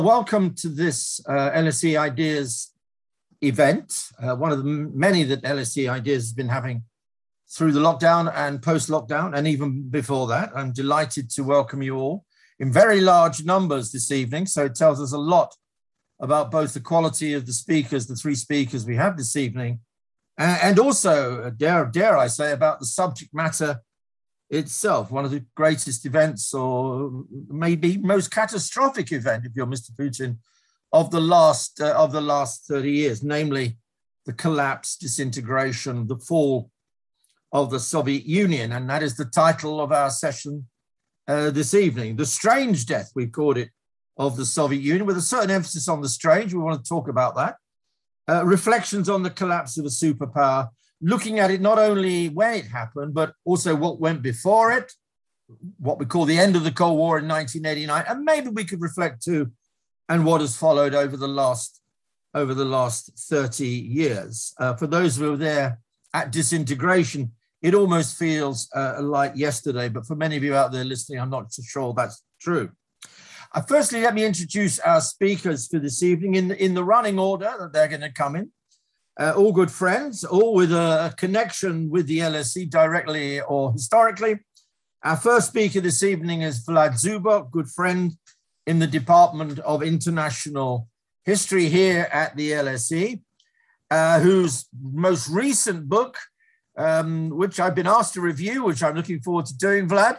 Welcome to this LSE Ideas event, one of the many that LSE Ideas has been having through the lockdown and post-lockdown, and even before that. I'm delighted to welcome you all in very large numbers this evening, so it tells us a lot about both the quality of the speakers, the three speakers we have this evening, and also, dare I say, about the subject matter itself, one of the greatest events, or maybe most catastrophic event, if you're Mr. Putin, of the last 30 years, namely the collapse, disintegration, the fall of the Soviet Union. And that is the title of our session this evening. The strange death, we called it, of the Soviet Union, with a certain emphasis on the strange. We want to talk about that. Reflections on the collapse of a superpower, looking at it not only when it happened, but also what went before it, what we call the end of the Cold War in 1989, and maybe we could reflect too, and what has followed over the last 30 years. For those who were there at disintegration, it almost feels like yesterday, but for many of you out there listening, I'm not so sure that's true. Firstly, let me introduce our speakers for this evening in the running order that they're going to come in. All good friends, all with a connection with the LSE directly or historically. Our first speaker this evening is Vlad Zubok, good friend in the Department of International History here at the LSE, whose most recent book, which I've been asked to review, which I'm looking forward to doing, Vlad.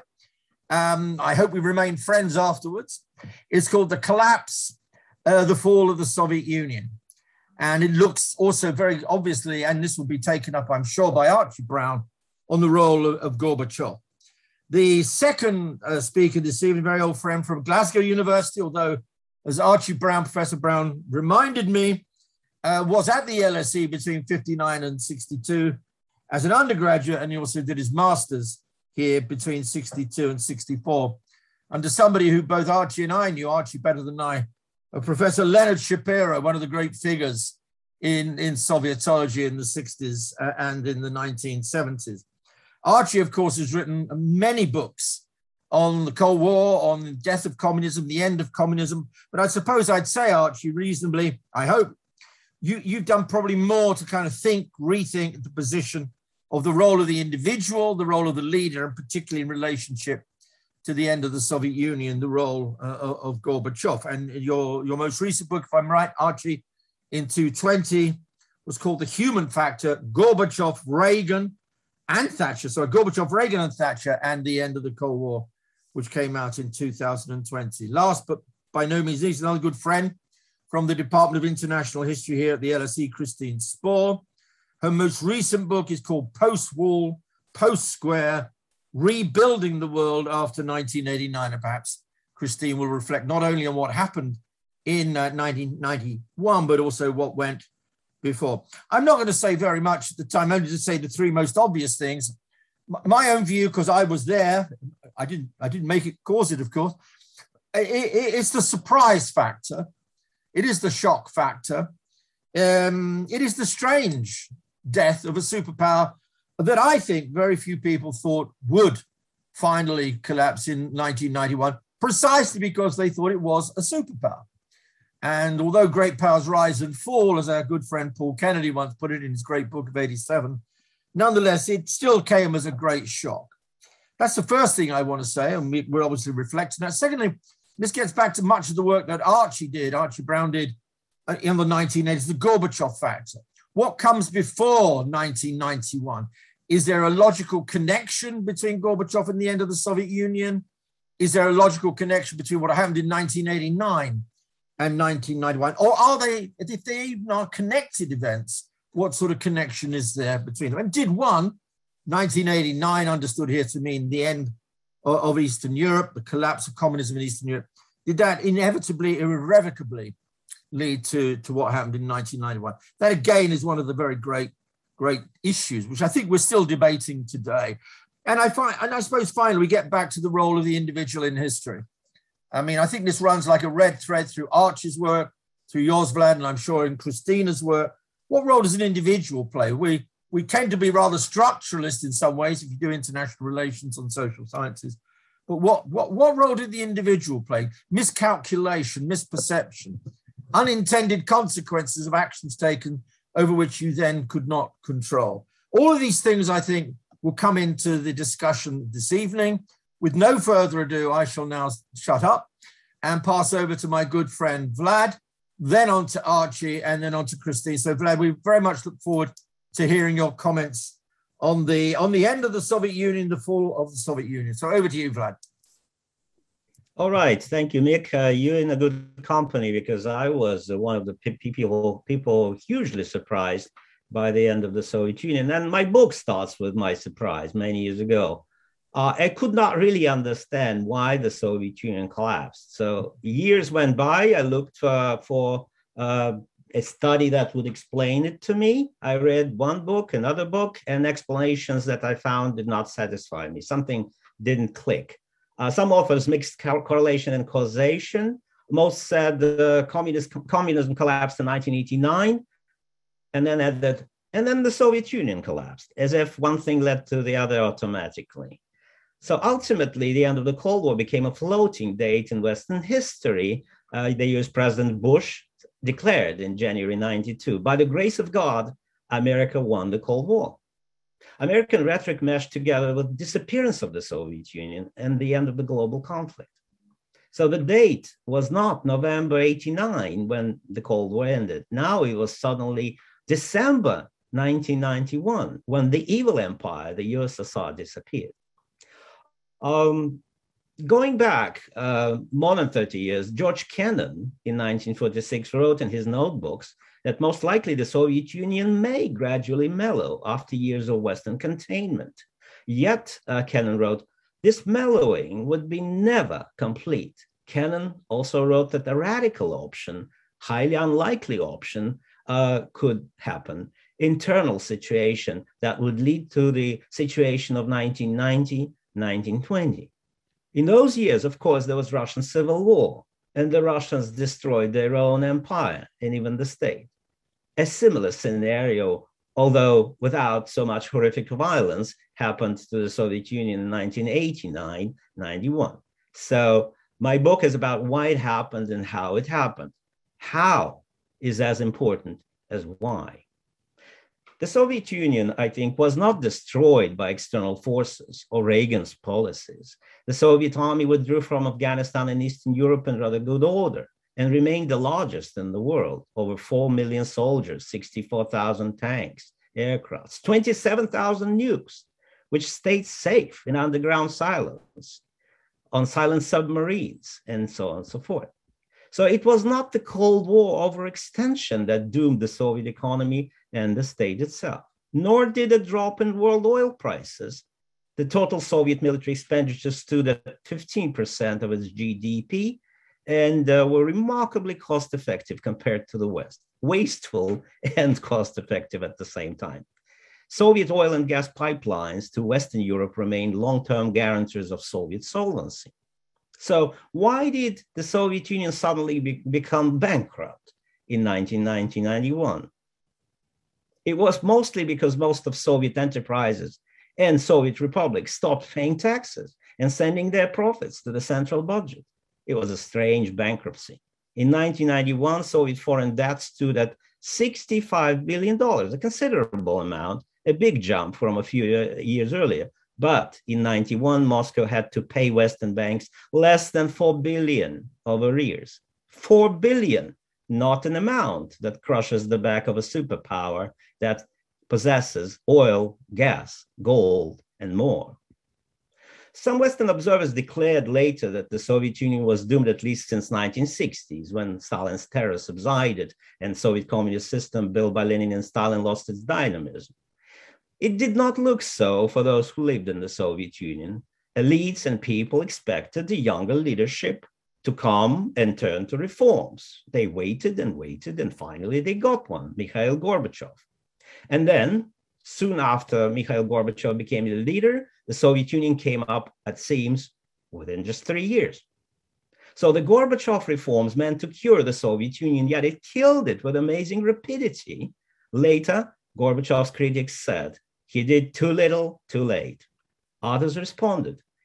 I hope we remain friends afterwards. It's called The Collapse, the Fall of the Soviet Union. And it looks also very obviously, and this will be taken up, I'm sure, by Archie Brown, on the role of Gorbachev. The second speaker this evening, very old friend from Glasgow University, although, as Archie Brown, Professor Brown reminded me, was at the LSE between 59 and 62 as an undergraduate, and he also did his master's here between 62 and 64, under somebody who both Archie and I knew, Archie better than I, Professor Leonard Shapiro, one of the great figures in Sovietology in the 60s and in the 1970s. Archie, of course, has written many books on the Cold War, on the death of communism, the end of communism. But I suppose I'd say, Archie, reasonably, I hope, you've done probably more to kind of rethink the position of the role of the individual, the role of the leader, and particularly in relationship to the end of the Soviet Union, the role of Gorbachev. And your most recent book, if I'm right, Archie, in 2020, was called The Human Factor, Gorbachev, Reagan, and Thatcher. So Gorbachev, Reagan, and Thatcher, and the End of the Cold War, which came out in 2020. Last, but by no means least, another good friend from the Department of International History here at the LSE, Christine Spohr. Her most recent book is called Post-Wall, Post-Square, Rebuilding the World After 1989. And perhaps Christine will reflect not only on what happened in 1991, but also what went before. I'm not going to say very much at the time, only to say the three most obvious things. My own view, because I was there, I didn't make it cause it, of course. It's the surprise factor. It is the shock factor. It is the strange death of a superpower that I think very few people thought would finally collapse in 1991, precisely because they thought it was a superpower. And although great powers rise and fall, as our good friend Paul Kennedy once put it in his great book of 87, nonetheless, it still came as a great shock. That's the first thing I want to say, and we're obviously reflecting that. Secondly, this gets back to much of the work that Archie Brown did in the 1980s, the Gorbachev factor. What comes before 1991? Is there a logical connection between Gorbachev and the end of the Soviet Union? Is there a logical connection between what happened in 1989 and 1991? Or are they, if they even are connected events, what sort of connection is there between them? And did 1989 understood here to mean the end of Eastern Europe, the collapse of communism in Eastern Europe, did that inevitably, irrevocably lead to what happened in 1991? That again is one of the very great issues, which I think we're still debating today. And I suppose finally we get back to the role of the individual in history. I mean, I think this runs like a red thread through Archie's work, through yours, Vlad, and I'm sure in Christina's work. What role does an individual play? We tend to be rather structuralist in some ways if you do international relations on social sciences. But what role did the individual play? Miscalculation, misperception, unintended consequences of actions taken over which you then could not control. All of these things, I think, will come into the discussion this evening. With no further ado, I shall now shut up and pass over to my good friend Vlad, then on to Archie, and then on to Christine. So Vlad, we very much look forward to hearing your comments on the end of the Soviet Union, the fall of the Soviet Union. So over to you, Vlad. All right, thank you, Nick. You're in a good company because I was one of the people hugely surprised by the end of the Soviet Union. And my book starts with my surprise many years ago. I could not really understand why the Soviet Union collapsed. So years went by, I looked for a study that would explain it to me. I read one book, another book, and explanations that I found did not satisfy me. Something didn't click. Some authors mixed correlation and causation. Most said the communism collapsed in 1989, and then the Soviet Union collapsed, as if one thing led to the other automatically. So ultimately, the end of the Cold War became a floating date in Western history. The US President Bush declared in January 92, by the grace of God, America won the Cold War. American rhetoric meshed together with the disappearance of the Soviet Union and the end of the global conflict. So the date was not November 89 when the Cold War ended. Now it was suddenly December 1991 when the evil empire, the USSR, disappeared. Going back more than 30 years, George Kennan in 1946 wrote in his notebooks that most likely the Soviet Union may gradually mellow after years of Western containment. Yet, Kennan wrote, this mellowing would be never complete. Kennan also wrote that a radical option, highly unlikely option, could happen. Internal situation that would lead to the situation of 1990, 1920. In those years, of course, there was Russian civil war, and the Russians destroyed their own empire and even the state. A similar scenario, although without so much horrific violence, happened to the Soviet Union in 1989-91. So my book is about why it happened and how it happened. How is as important as why. The Soviet Union, I think, was not destroyed by external forces or Reagan's policies. The Soviet army withdrew from Afghanistan and Eastern Europe in rather good order and remained the largest in the world, over 4 million soldiers, 64,000 tanks, aircrafts, 27,000 nukes, which stayed safe in underground silence, on silent submarines, and so on and so forth. So it was not the Cold War overextension that doomed the Soviet economy and the state itself, nor did a drop in world oil prices. The total Soviet military expenditure stood at 15% of its GDP and were remarkably cost-effective compared to the West, wasteful and cost-effective at the same time. Soviet oil and gas pipelines to Western Europe remained long-term guarantors of Soviet solvency. So why did the Soviet Union suddenly become bankrupt in 1990-91? It was mostly because most of Soviet enterprises and Soviet republics stopped paying taxes and sending their profits to the central budget. It was a strange bankruptcy. In 1991, Soviet foreign debt stood at $65 billion, a considerable amount, a big jump from a few years earlier. But in 91, Moscow had to pay Western banks less than $4 billion of arrears. $4 billion, not an amount that crushes the back of a superpower that possesses oil, gas, gold, and more. Some Western observers declared later that the Soviet Union was doomed at least since 1960s, when Stalin's terror subsided and Soviet communist system built by Lenin and Stalin lost its dynamism. It did not look so for those who lived in the Soviet Union. Elites and people expected the younger leadership to come and turn to reforms. They waited and waited, and finally they got one, Mikhail Gorbachev. And then, soon after Mikhail Gorbachev became the leader, the Soviet Union came up, it seems, within just 3 years. So the Gorbachev reforms meant to cure the Soviet Union, yet it killed it with amazing rapidity. Later, Gorbachev's critics said he did too little, too late. Others responded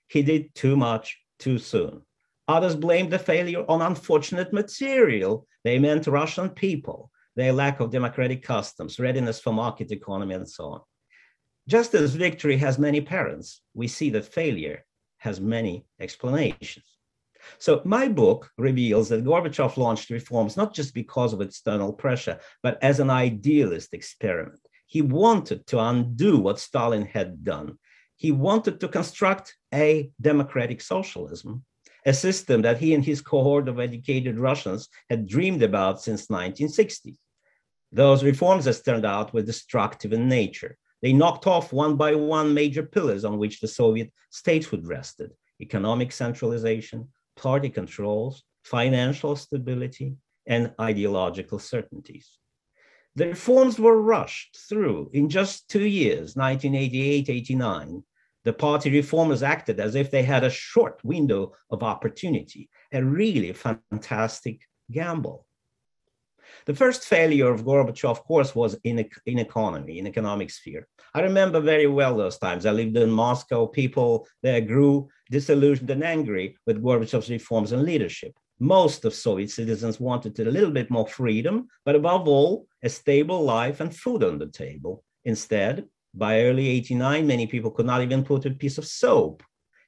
He did too much too soon. Others blamed the failure on unfortunate material. They meant Russian people, their lack of democratic customs, readiness for market economy, and so on. Just as victory has many parents, we see that failure has many explanations. So my book reveals that Gorbachev launched reforms not just because of external pressure, but as an idealist experiment. He wanted to undo what Stalin had done. He wanted to construct a democratic socialism, a system that he and his cohort of educated Russians had dreamed about since 1960. Those reforms, as turned out, were destructive in nature. They knocked off one by one major pillars on which the Soviet statehood rested: economic centralization, party controls, financial stability, and ideological certainties. The reforms were rushed through in just 2 years, 1988-89. The party reformers acted as if they had a short window of opportunity, a really fantastic gamble. The first failure of Gorbachev, of course, was in economic sphere. I remember very well those times. I lived in Moscow. People there grew disillusioned and angry with Gorbachev's reforms and leadership. Most of Soviet citizens wanted a little bit more freedom, but above all, a stable life and food on the table. Instead, by early 89, many people could not even put a piece of soap,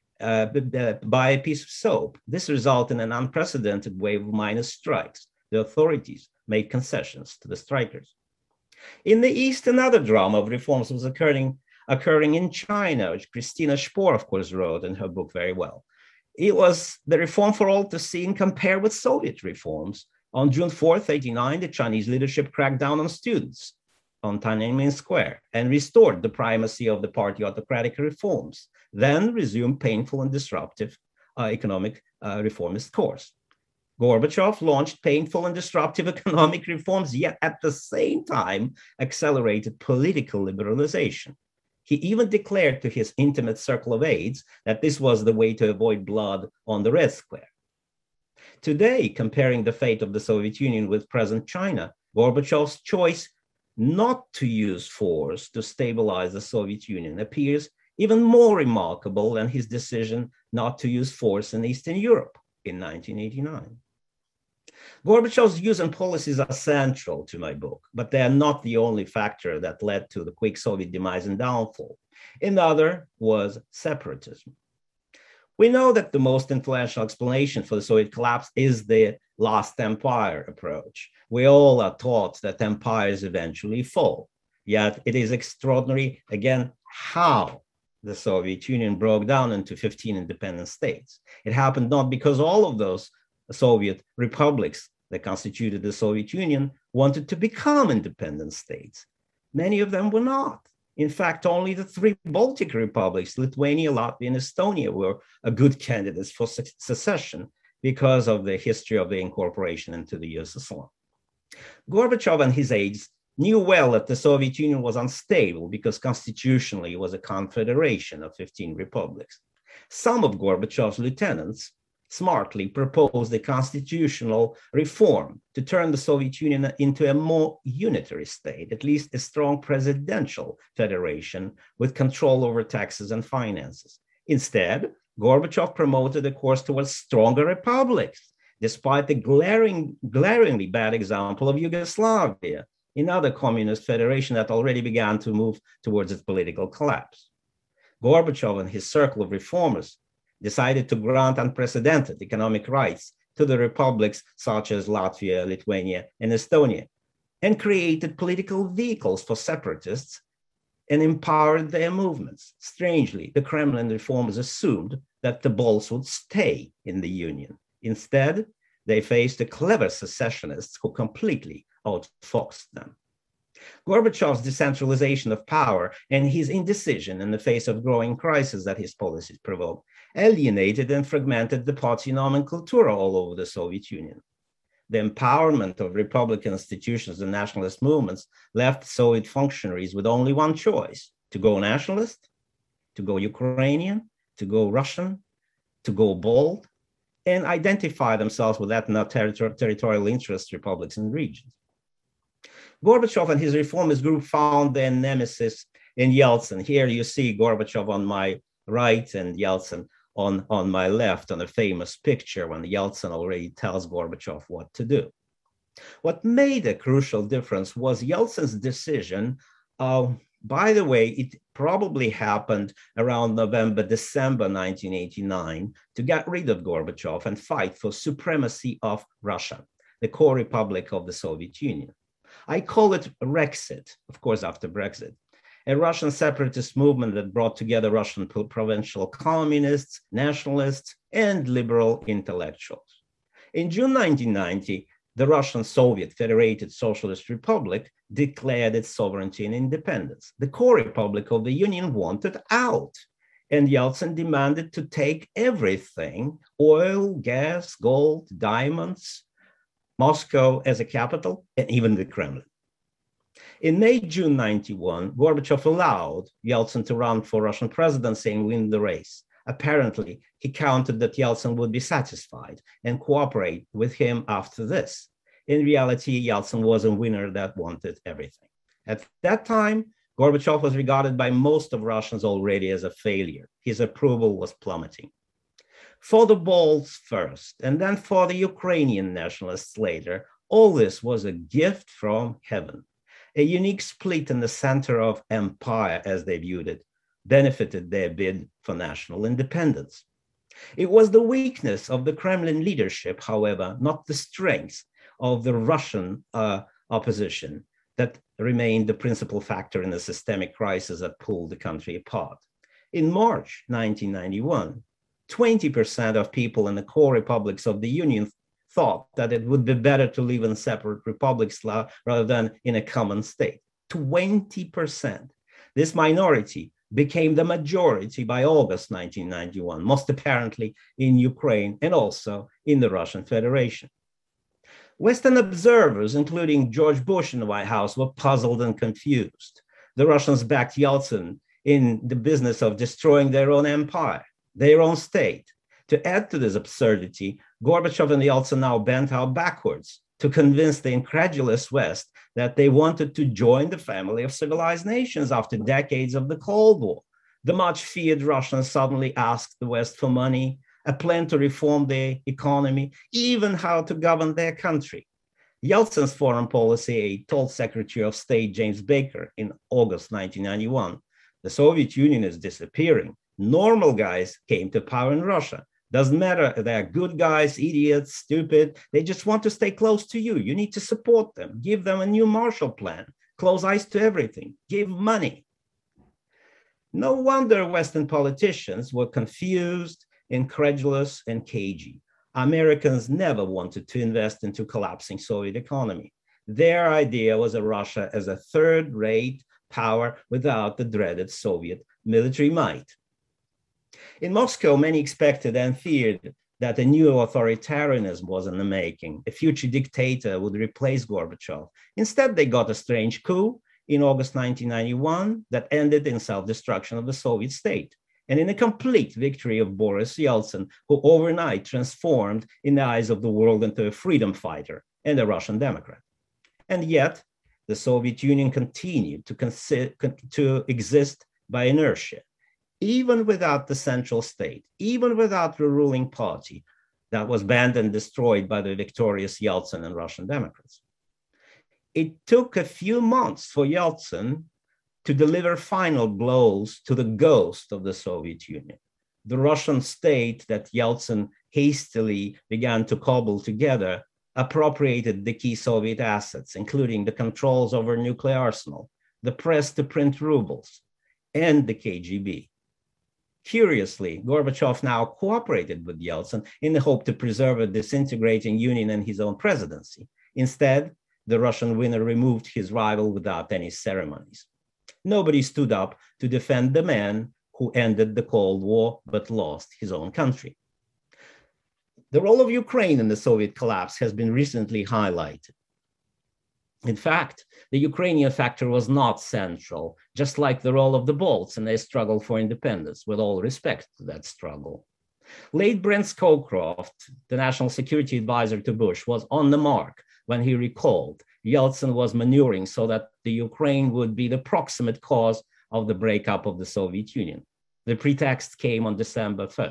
buy a piece of soap. This resulted in an unprecedented wave of miners' strikes. The authorities made concessions to the strikers. In the East, another drama of reforms was occurring in China, which Christina Spohr, of course, wrote in her book very well. It was the reform for all to see and compare with Soviet reforms. On June 4th, 89, the Chinese leadership cracked down on students on Tiananmen Square and restored the primacy of the party autocratic reforms, then resumed painful and disruptive economic reformist course. Gorbachev launched painful and disruptive economic reforms, yet at the same time accelerated political liberalization. He even declared to his intimate circle of aides that this was the way to avoid blood on the Red Square. Today, comparing the fate of the Soviet Union with present China, Gorbachev's choice not to use force to stabilize the Soviet Union appears even more remarkable than his decision not to use force in Eastern Europe in 1989. Gorbachev's views and policies are central to my book, but they are not the only factor that led to the quick Soviet demise and downfall. Another was separatism. We know that the most influential explanation for the Soviet collapse is the lost empire approach. We all are taught that empires eventually fall. Yet it is extraordinary, again, how the Soviet Union broke down into 15 independent states. It happened not because all of those Soviet republics that constituted the Soviet Union wanted to become independent states. Many of them were not. In fact, only the 3 Baltic republics, Lithuania, Latvia, and Estonia, were good candidates for secession because of the history of the incorporation into the USSR. Gorbachev and his aides knew well that the Soviet Union was unstable because constitutionally it was a confederation of 15 republics. Some of Gorbachev's lieutenants smartly proposed a constitutional reform to turn the Soviet Union into a more unitary state, at least a strong presidential federation with control over taxes and finances. Instead, Gorbachev promoted a course towards stronger republics, despite the glaringly bad example of Yugoslavia, another communist federation that already began to move towards its political collapse. Gorbachev and his circle of reformers decided to grant unprecedented economic rights to the republics such as Latvia, Lithuania, and Estonia, and created political vehicles for separatists and empowered their movements. Strangely, the Kremlin reformers assumed that the Balts would stay in the Union. Instead, they faced the clever secessionists who completely outfoxed them. Gorbachev's decentralization of power and his indecision in the face of growing crisis that his policies provoked alienated and fragmented the party nomenclatura all over the Soviet Union. The empowerment of Republican institutions and nationalist movements left Soviet functionaries with only one choice: to go nationalist, to go Ukrainian, to go Russian, to go Balt, and identify themselves with territorial interest republics and regions. Gorbachev and his reformist group found their nemesis in Yeltsin. Here you see Gorbachev on my right and Yeltsin on my left on a famous picture when Yeltsin already tells Gorbachev what to do. What made a crucial difference was Yeltsin's decision. By the way, it probably happened around November, December 1989 to get rid of Gorbachev and fight for supremacy of Russia, the core republic of the Soviet Union. I call it Rexit, of course, after Brexit, a Russian separatist movement that brought together Russian provincial communists, nationalists, and liberal intellectuals. In June 1990, the Russian Soviet Federated Socialist Republic declared its sovereignty and independence. The core republic of the Union wanted out, and Yeltsin demanded to take everything: oil, gas, gold, diamonds, Moscow as a capital, and even the Kremlin. In May, June 91, Gorbachev allowed Yeltsin to run for Russian presidency and win the race. Apparently, he counted that Yeltsin would be satisfied and cooperate with him after this. In reality, Yeltsin was a winner that wanted everything. At that time, Gorbachev was regarded by most of Russians already as a failure. His approval was plummeting. For the Balts first, and then for the Ukrainian nationalists later, all this was a gift from heaven. A unique split in the center of empire, as they viewed it, benefited their bid for national independence. It was the weakness of the Kremlin leadership, however, not the strength of the Russian opposition, that remained the principal factor in the systemic crisis that pulled the country apart. In March 1991, 20% of people in the core republics of the Union thought that it would be better to live in separate republics rather than in a common state. 20%. This minority became the majority by August 1991, most apparently in Ukraine and also in the Russian Federation. Western observers, including George Bush in the White House, were puzzled and confused. The Russians backed Yeltsin in the business of destroying their own empire, their own state. To add to this absurdity, Gorbachev and Yeltsin now bent out backwards to convince the incredulous West that they wanted to join the family of civilized nations after decades of the Cold War. The much feared Russians suddenly asked the West for money, a plan to reform their economy, even how to govern their country. Yeltsin's foreign policy told Secretary of State James Baker in August 1991, the Soviet Union is disappearing. Normal guys came to power in Russia. Doesn't matter if they're good guys, idiots, stupid. They just want to stay close to you. You need to support them. Give them a new Marshall Plan. Close eyes to everything. Give money. No wonder Western politicians were confused, incredulous, and cagey. Americans never wanted to invest into collapsing Soviet economy. Their idea was a Russia as a third-rate power without the dreaded Soviet military might. In Moscow, many expected and feared that a new authoritarianism was in the making. A future dictator would replace Gorbachev. Instead, they got a strange coup in August 1991 that ended in self-destruction of the Soviet state and in a complete victory of Boris Yeltsin, who overnight transformed in the eyes of the world into a freedom fighter and a Russian Democrat. And yet, the Soviet Union continued to exist by inertia, even without the central state, even without the ruling party that was banned and destroyed by the victorious Yeltsin and Russian Democrats. It took a few months for Yeltsin to deliver final blows to the ghost of the Soviet Union. The Russian state that Yeltsin hastily began to cobble together appropriated the key Soviet assets, including the controls over nuclear arsenal, the press to print rubles, and the KGB. Curiously, Gorbachev now cooperated with Yeltsin in the hope to preserve a disintegrating union and his own presidency. Instead, the Russian winner removed his rival without any ceremonies. Nobody stood up to defend the man who ended the Cold War but lost his own country. The role of Ukraine in the Soviet collapse has been recently highlighted. In fact, the Ukrainian factor was not central, just like the role of the Balts in their struggle for independence, with all respect to that struggle. Late Brent Scowcroft, the national security advisor to Bush, was on the mark when he recalled Yeltsin was maneuvering so that the Ukraine would be the proximate cause of the breakup of the Soviet Union. The pretext came on December 1st.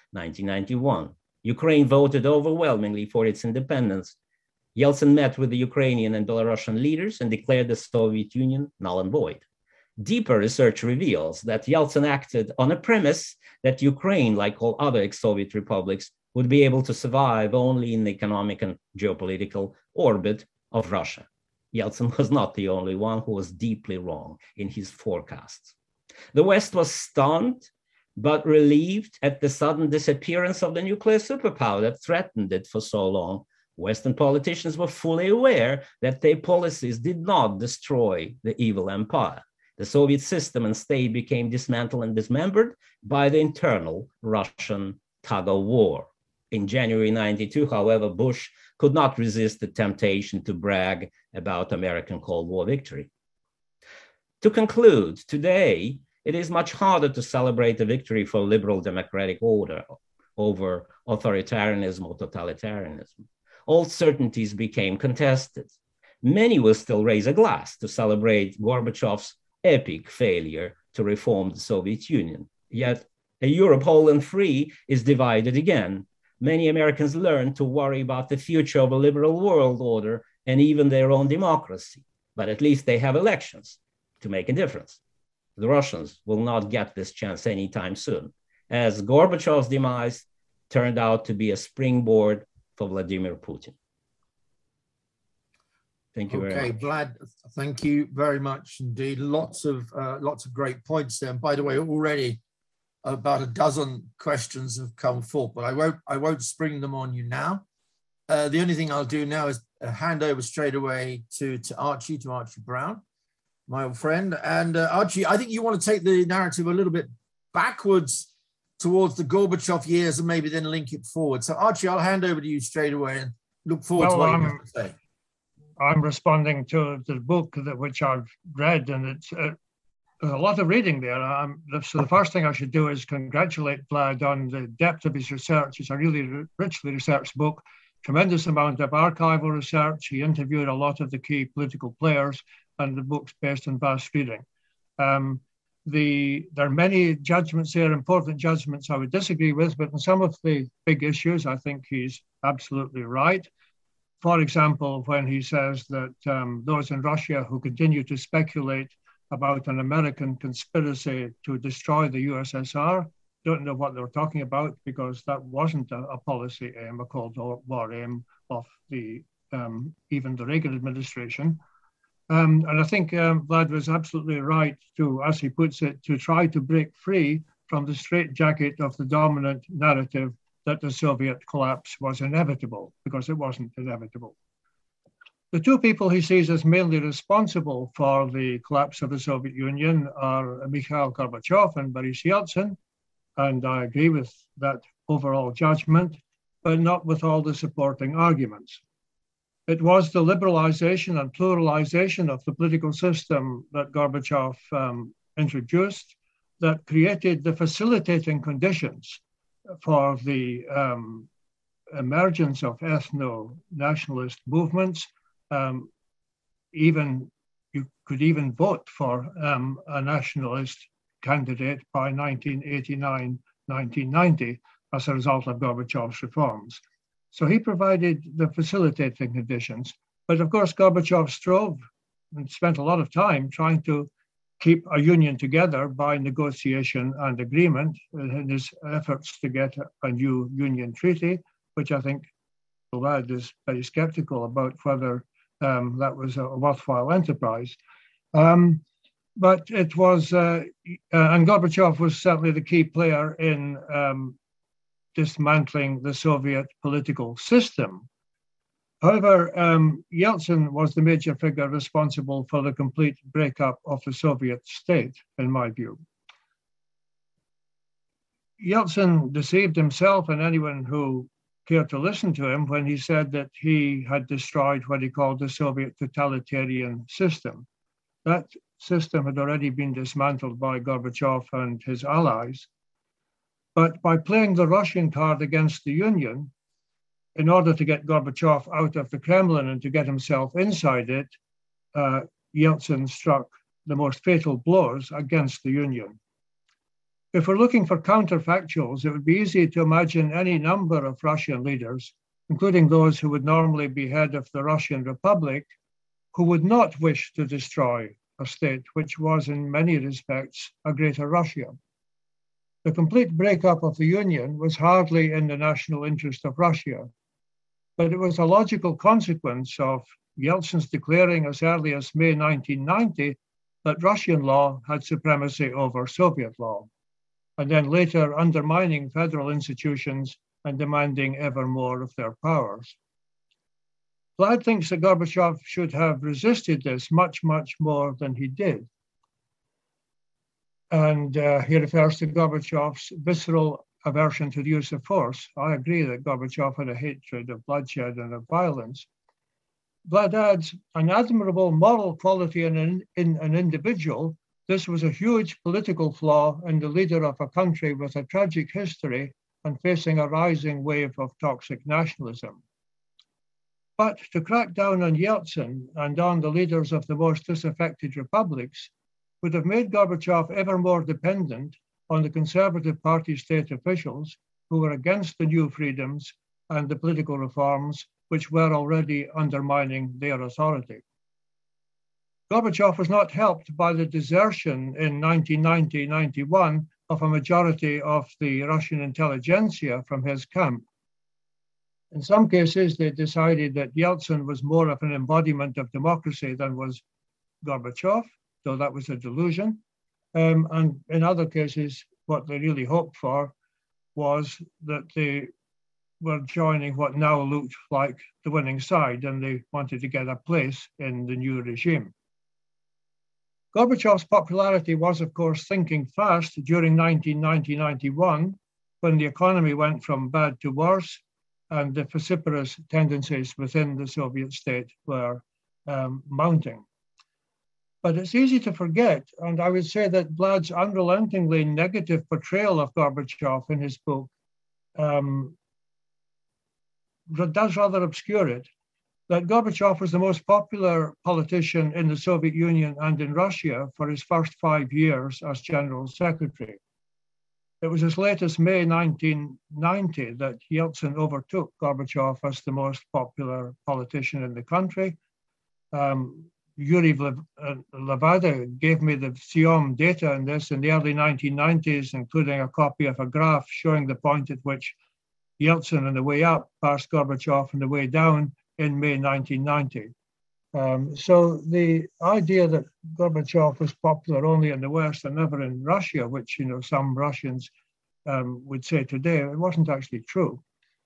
1991. Ukraine voted overwhelmingly for its independence. Yeltsin met with the Ukrainian and Belarusian leaders and declared the Soviet Union null and void. Deeper research reveals that Yeltsin acted on a premise that Ukraine, like all other ex-Soviet republics, would be able to survive only in the economic and geopolitical orbit of Russia. Yeltsin was not the only one who was deeply wrong in his forecasts. The West was stunned, but relieved at the sudden disappearance of the nuclear superpower that threatened it for so long. Western politicians were fully aware that their policies did not destroy the evil empire. The Soviet system and state became dismantled and dismembered by the internal Russian tug-of-war. In January 92, however, Bush could not resist the temptation to brag about American Cold War victory. To conclude, today, it is much harder to celebrate a victory for liberal democratic order over authoritarianism or totalitarianism. All certainties became contested. Many will still raise a glass to celebrate Gorbachev's epic failure to reform the Soviet Union. Yet a Europe whole and free is divided again. Many Americans learn to worry about the future of a liberal world order and even their own democracy, but at least they have elections to make a difference. The Russians will not get this chance anytime soon, as Gorbachev's demise turned out to be a springboard for Vladimir Putin. Thank you very much. Okay, Vlad, thank you very much indeed. Lots of great points there. And by the way, already about a dozen questions have come forth, but I won't spring them on you now. The only thing I'll do now is hand over straight away to Archie Brown, my old friend. And Archie, I think you want to take the narrative a little bit backwards towards the Gorbachev years and maybe then link it forward. So Archie, I'll hand over to you straight away and look forward to what you have to say. I'm responding to the book which I've read, and it's there's a lot of reading there. So the first thing I should do is congratulate Vlad on the depth of his research. It's a really richly researched book, tremendous amount of archival research. He interviewed a lot of the key political players, and the book's based on vast reading. There are many judgments there, important judgments I would disagree with, but in some of the big issues, I think he's absolutely right. For example, when he says that those in Russia who continue to speculate about an American conspiracy to destroy the USSR don't know what they're talking about, because that wasn't a policy aim, a Cold War aim of even the Reagan administration. And I think Vlad was absolutely right to, as he puts it, to try to break free from the straitjacket of the dominant narrative that the Soviet collapse was inevitable, because it wasn't inevitable. The two people he sees as mainly responsible for the collapse of the Soviet Union are Mikhail Gorbachev and Boris Yeltsin, and I agree with that overall judgment, but not with all the supporting arguments. It was the liberalization and pluralization of the political system that Gorbachev introduced that created the facilitating conditions for the emergence of ethno-nationalist movements. You could even vote for a nationalist candidate by 1989, 1990 as a result of Gorbachev's reforms. So he provided the facilitating conditions. But of course, Gorbachev strove and spent a lot of time trying to keep a union together by negotiation and agreement in his efforts to get a new union treaty, which I think Vlad is very skeptical about whether that was a worthwhile enterprise. But it was, and Gorbachev was certainly the key player in dismantling the Soviet political system. However, Yeltsin was the major figure responsible for the complete breakup of the Soviet state, in my view. Yeltsin deceived himself and anyone who cared to listen to him when he said that he had destroyed what he called the Soviet totalitarian system. That system had already been dismantled by Gorbachev and his allies. But by playing the Russian card against the Union, in order to get Gorbachev out of the Kremlin and to get himself inside it, Yeltsin struck the most fatal blows against the Union. If we're looking for counterfactuals, it would be easy to imagine any number of Russian leaders, including those who would normally be head of the Russian Republic, who would not wish to destroy a state which was in many respects a greater Russia. The complete breakup of the Union was hardly in the national interest of Russia, but it was a logical consequence of Yeltsin's declaring as early as May 1990 that Russian law had supremacy over Soviet law, and then later undermining federal institutions and demanding ever more of their powers. Vlad thinks that Gorbachev should have resisted this much, much more than he did. And he refers to Gorbachev's visceral aversion to the use of force. I agree that Gorbachev had a hatred of bloodshed and of violence. Vlad adds, an admirable moral quality in an individual, this was a huge political flaw in the leader of a country with a tragic history and facing a rising wave of toxic nationalism. But to crack down on Yeltsin and on the leaders of the most disaffected republics would have made Gorbachev ever more dependent on the Conservative Party state officials who were against the new freedoms and the political reforms which were already undermining their authority. Gorbachev was not helped by the desertion in 1990-91 of a majority of the Russian intelligentsia from his camp. In some cases, they decided that Yeltsin was more of an embodiment of democracy than was Gorbachev, though that was a delusion. And in other cases, what they really hoped for was that they were joining what now looked like the winning side, and they wanted to get a place in the new regime. Gorbachev's popularity was, of course, sinking fast during 1990-91, when the economy went from bad to worse, and the vociferous tendencies within the Soviet state were mounting. But it's easy to forget, and I would say that Vlad's unrelentingly negative portrayal of Gorbachev in his book does rather obscure it, that Gorbachev was the most popular politician in the Soviet Union and in Russia for his first 5 years as General Secretary. It was as late as May 1990 that Yeltsin overtook Gorbachev as the most popular politician in the country. Yuri Levada gave me the SIOM data on this in the early 1990s, including a copy of a graph showing the point at which Yeltsin on the way up passed Gorbachev on the way down in May 1990. So the idea that Gorbachev was popular only in the West and never in Russia, which some Russians would say today, it wasn't actually true.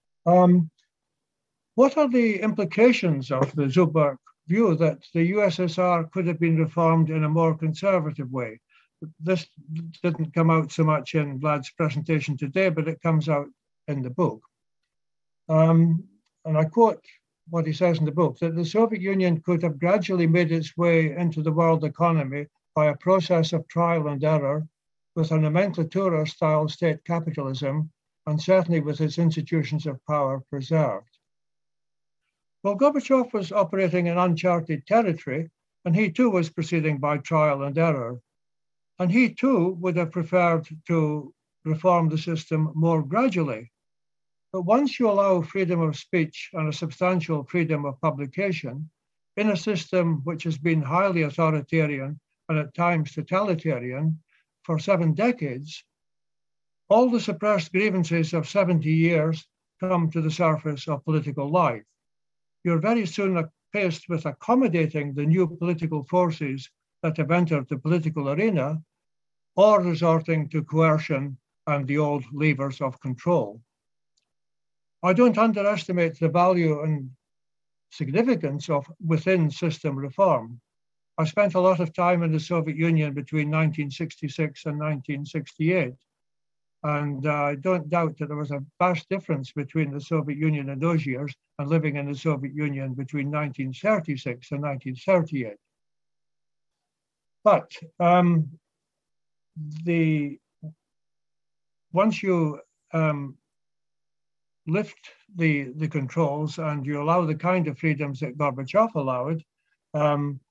What are the implications of the Zuboff view that the USSR could have been reformed in a more conservative way? This didn't come out so much in Vlad's presentation today, but it comes out in the book. And I quote what he says in the book, that the Soviet Union could have gradually made its way into the world economy by a process of trial and error with a nomenclatura-style state capitalism, and certainly with its institutions of power preserved. Well, Gorbachev was operating in uncharted territory, and he too was proceeding by trial and error. And he too would have preferred to reform the system more gradually. But once you allow freedom of speech and a substantial freedom of publication in a system which has been highly authoritarian and at times totalitarian for 7 decades, all the suppressed grievances of 70 years come to the surface of political life. You're very soon faced with accommodating the new political forces that have entered the political arena, or resorting to coercion and the old levers of control. I don't underestimate the value and significance of within-system reform. I spent a lot of time in the Soviet Union between 1966 and 1968, and I don't doubt that there was a vast difference between the Soviet Union in those years and living in the Soviet Union between 1936 and 1938. But once you lift the controls and you allow the kind of freedoms that Gorbachev allowed,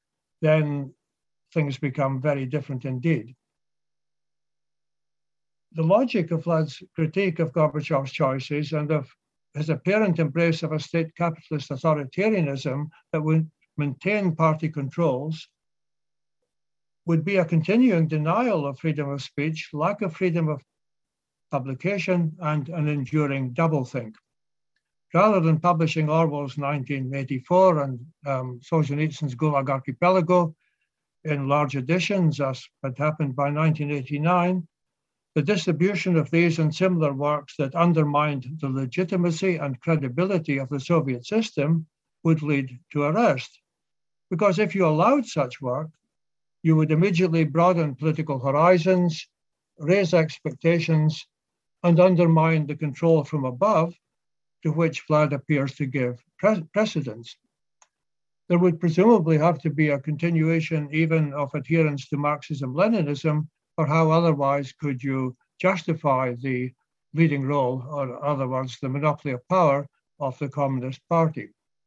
then things become very different indeed. the logic of Vlad's critique of Gorbachev's choices and of his apparent embrace of a state capitalist authoritarianism that would maintain party controls would be a continuing denial of freedom of speech, lack of freedom of publication, and an enduring doublethink. Rather than publishing Orwell's 1984 and Solzhenitsyn's Gulag Archipelago in large editions, as had happened by 1989, the distribution of these and similar works that undermined the legitimacy and credibility of the Soviet system would lead to arrest. Because if you allowed such work, you would immediately broaden political horizons, raise expectations, and undermine the control from above to which Vlad appears to give precedence. There would presumably have to be a continuation even of adherence to Marxism-Leninism, or how otherwise could you justify the leading role, or in other words, the monopoly of power of the Communist Party.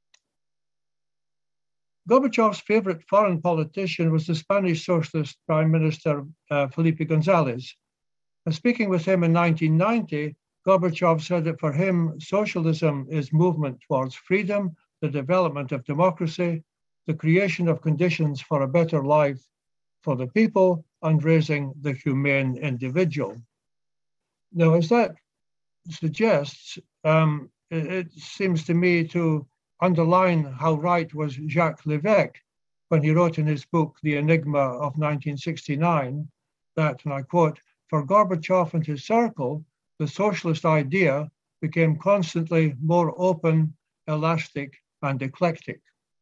Gorbachev's favorite foreign politician was the Spanish Socialist Prime Minister Felipe González. Speaking with him in 1990, Gorbachev said that for him, socialism is movement towards freedom, the development of democracy, the creation of conditions for a better life for the people, and raising the humane individual. Now, as that suggests, it seems to me to underline how right was Jacques Lévesque when he wrote in his book, The Enigma of 1969, that, and I quote, "For Gorbachev and his circle, the socialist idea became constantly more open, elastic, and eclectic."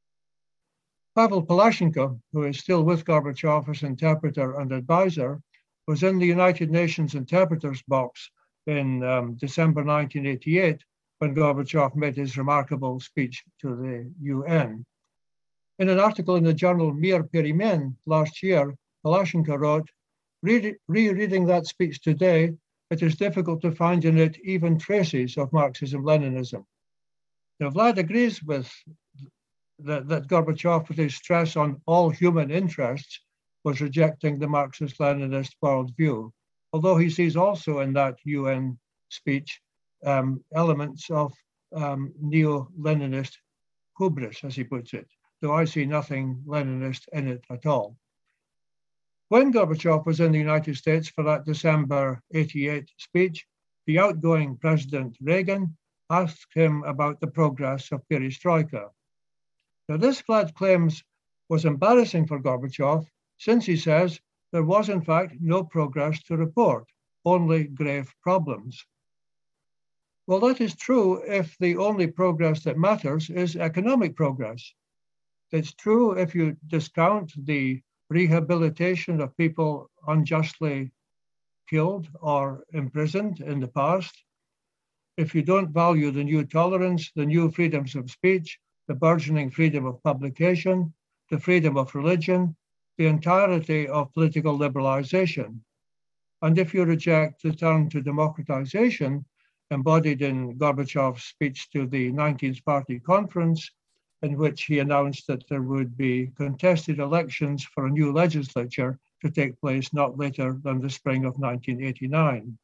Pavel Palashenko, who is still with Gorbachev as interpreter and advisor, was in the United Nations interpreters box in December 1988 when Gorbachev made his remarkable speech to the UN. In an article in the journal Mir Perimen last year, Palashenko wrote, "Rereading that speech today, it is difficult to find in it even traces of Marxism-Leninism." Now, Vlad agrees with that Gorbachev, with his stress on all human interests, was rejecting the Marxist-Leninist worldview, although he sees also in that UN speech elements of neo-Leninist hubris, as he puts it, though I see nothing Leninist in it at all. When Gorbachev was in the United States for that December 88 speech, the outgoing President Reagan asked him about the progress of perestroika. Now, this, Vlad claims, was embarrassing for Gorbachev, since he says there was in fact no progress to report, only grave problems. Well, that is true if the only progress that matters is economic progress. It's true if you discount the rehabilitation of people unjustly killed or imprisoned in the past, if you don't value the new tolerance, the new freedoms of speech, the burgeoning freedom of publication, the freedom of religion, the entirety of political liberalization. And if you reject the turn to democratization embodied in Gorbachev's speech to the 19th Party Conference, in which he announced that there would be contested elections for a new legislature to take place not later than the spring of 1989.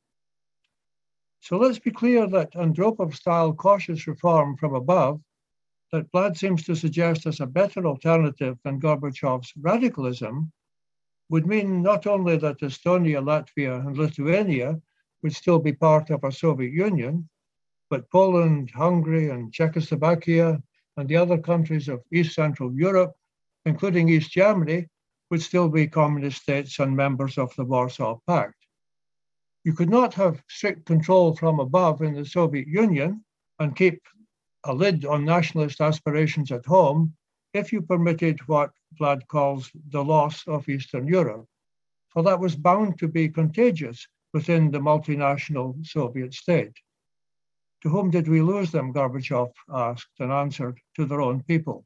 So let's be clear that Andropov-style cautious reform from above that Vlad seems to suggest as a better alternative than Gorbachev's radicalism would mean not only that Estonia, Latvia, and Lithuania would still be part of a Soviet Union, but Poland, Hungary, and Czechoslovakia, and the other countries of East Central Europe, including East Germany, would still be communist states and members of the Warsaw Pact. You could not have strict control from above in the Soviet Union and keep a lid on nationalist aspirations at home if you permitted what Vlad calls the loss of Eastern Europe, for that was bound to be contagious within the multinational Soviet state. To whom did we lose them, Gorbachev asked and answered, to their own people.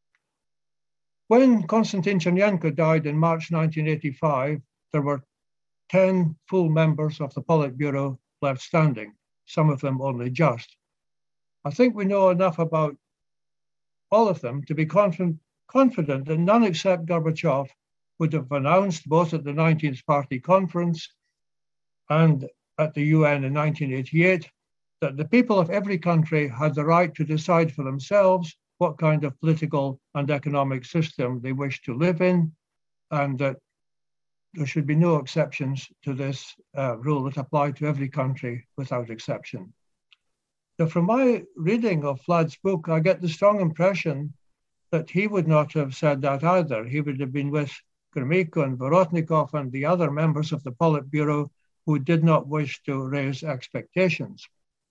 When Konstantin Chernenko died in March 1985, there were 10 full members of the Politburo left standing, some of them only just. I think we know enough about all of them to be confident that none except Gorbachev would have announced both at the 19th Party Conference and at the UN in 1988 that the people of every country had the right to decide for themselves what kind of political and economic system they wish to live in, and that there should be no exceptions to this rule that applied to every country without exception. Now, from my reading of Vlad's book, I get the strong impression that he would not have said that either. He would have been with Gromyko and Vorotnikov and the other members of the Politburo who did not wish to raise expectations.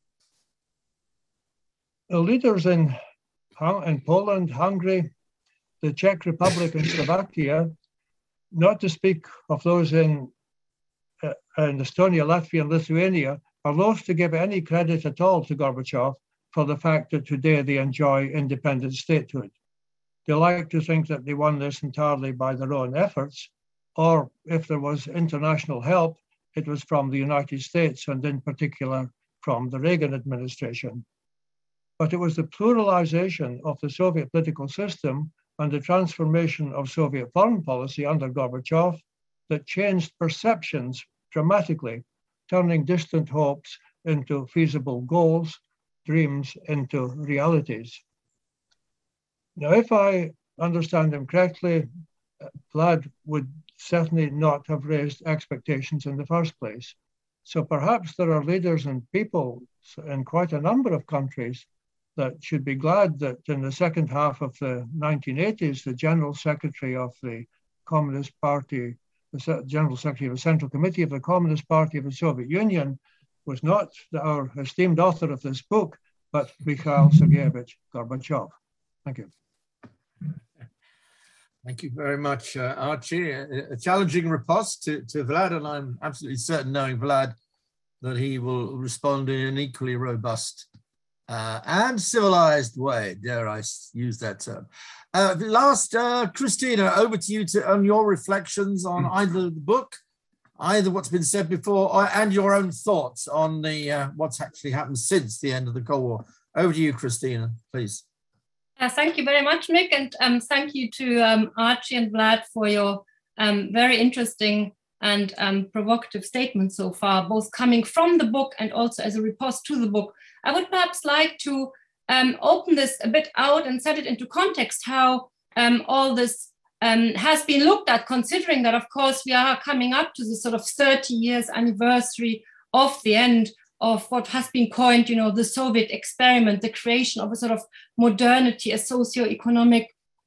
The leaders in Poland, Hungary, the Czech Republic, and Slovakia, not to speak of those in Estonia, Latvia, and Lithuania, are loath to give any credit at all to Gorbachev for the fact that today they enjoy independent statehood. They like to think that they won this entirely by their own efforts, or if there was international help, it was from the United States, and in particular from the Reagan administration. But it was the pluralization of the Soviet political system and the transformation of Soviet foreign policy under Gorbachev that changed perceptions dramatically, turning distant hopes into feasible goals, dreams into realities. Now, if I understand him correctly, Vlad would certainly not have raised expectations in the first place. So perhaps there are leaders and people in quite a number of countries that should be glad that in the second half of the 1980s, the General Secretary of the Communist Party, the General Secretary of the Central Committee of the Communist Party of the Soviet Union was not our esteemed author of this book, but Mikhail Sergeyevich Gorbachev. Thank you. Thank you very much, Archie. A challenging riposte to Vlad, and I'm absolutely certain, knowing Vlad, that he will respond in an equally robust and civilized way, dare I use that term. Christina, over to you on your reflections on either the book, either what's been said before, and your own thoughts on the what's actually happened since the end of the Cold War. Over to you, Christina, please. Thank you very much, Mick, and thank you to Archie and Vlad for your very interesting and provocative statements so far, both coming from the book and also as a riposte to the book. I would perhaps like to open this a bit out and set it into context, how all this has been looked at, considering that, of course, we are coming up to the sort of 30 years anniversary of the end of what has been coined, you know, the Soviet experiment, the creation of a sort of modernity, a socio-economic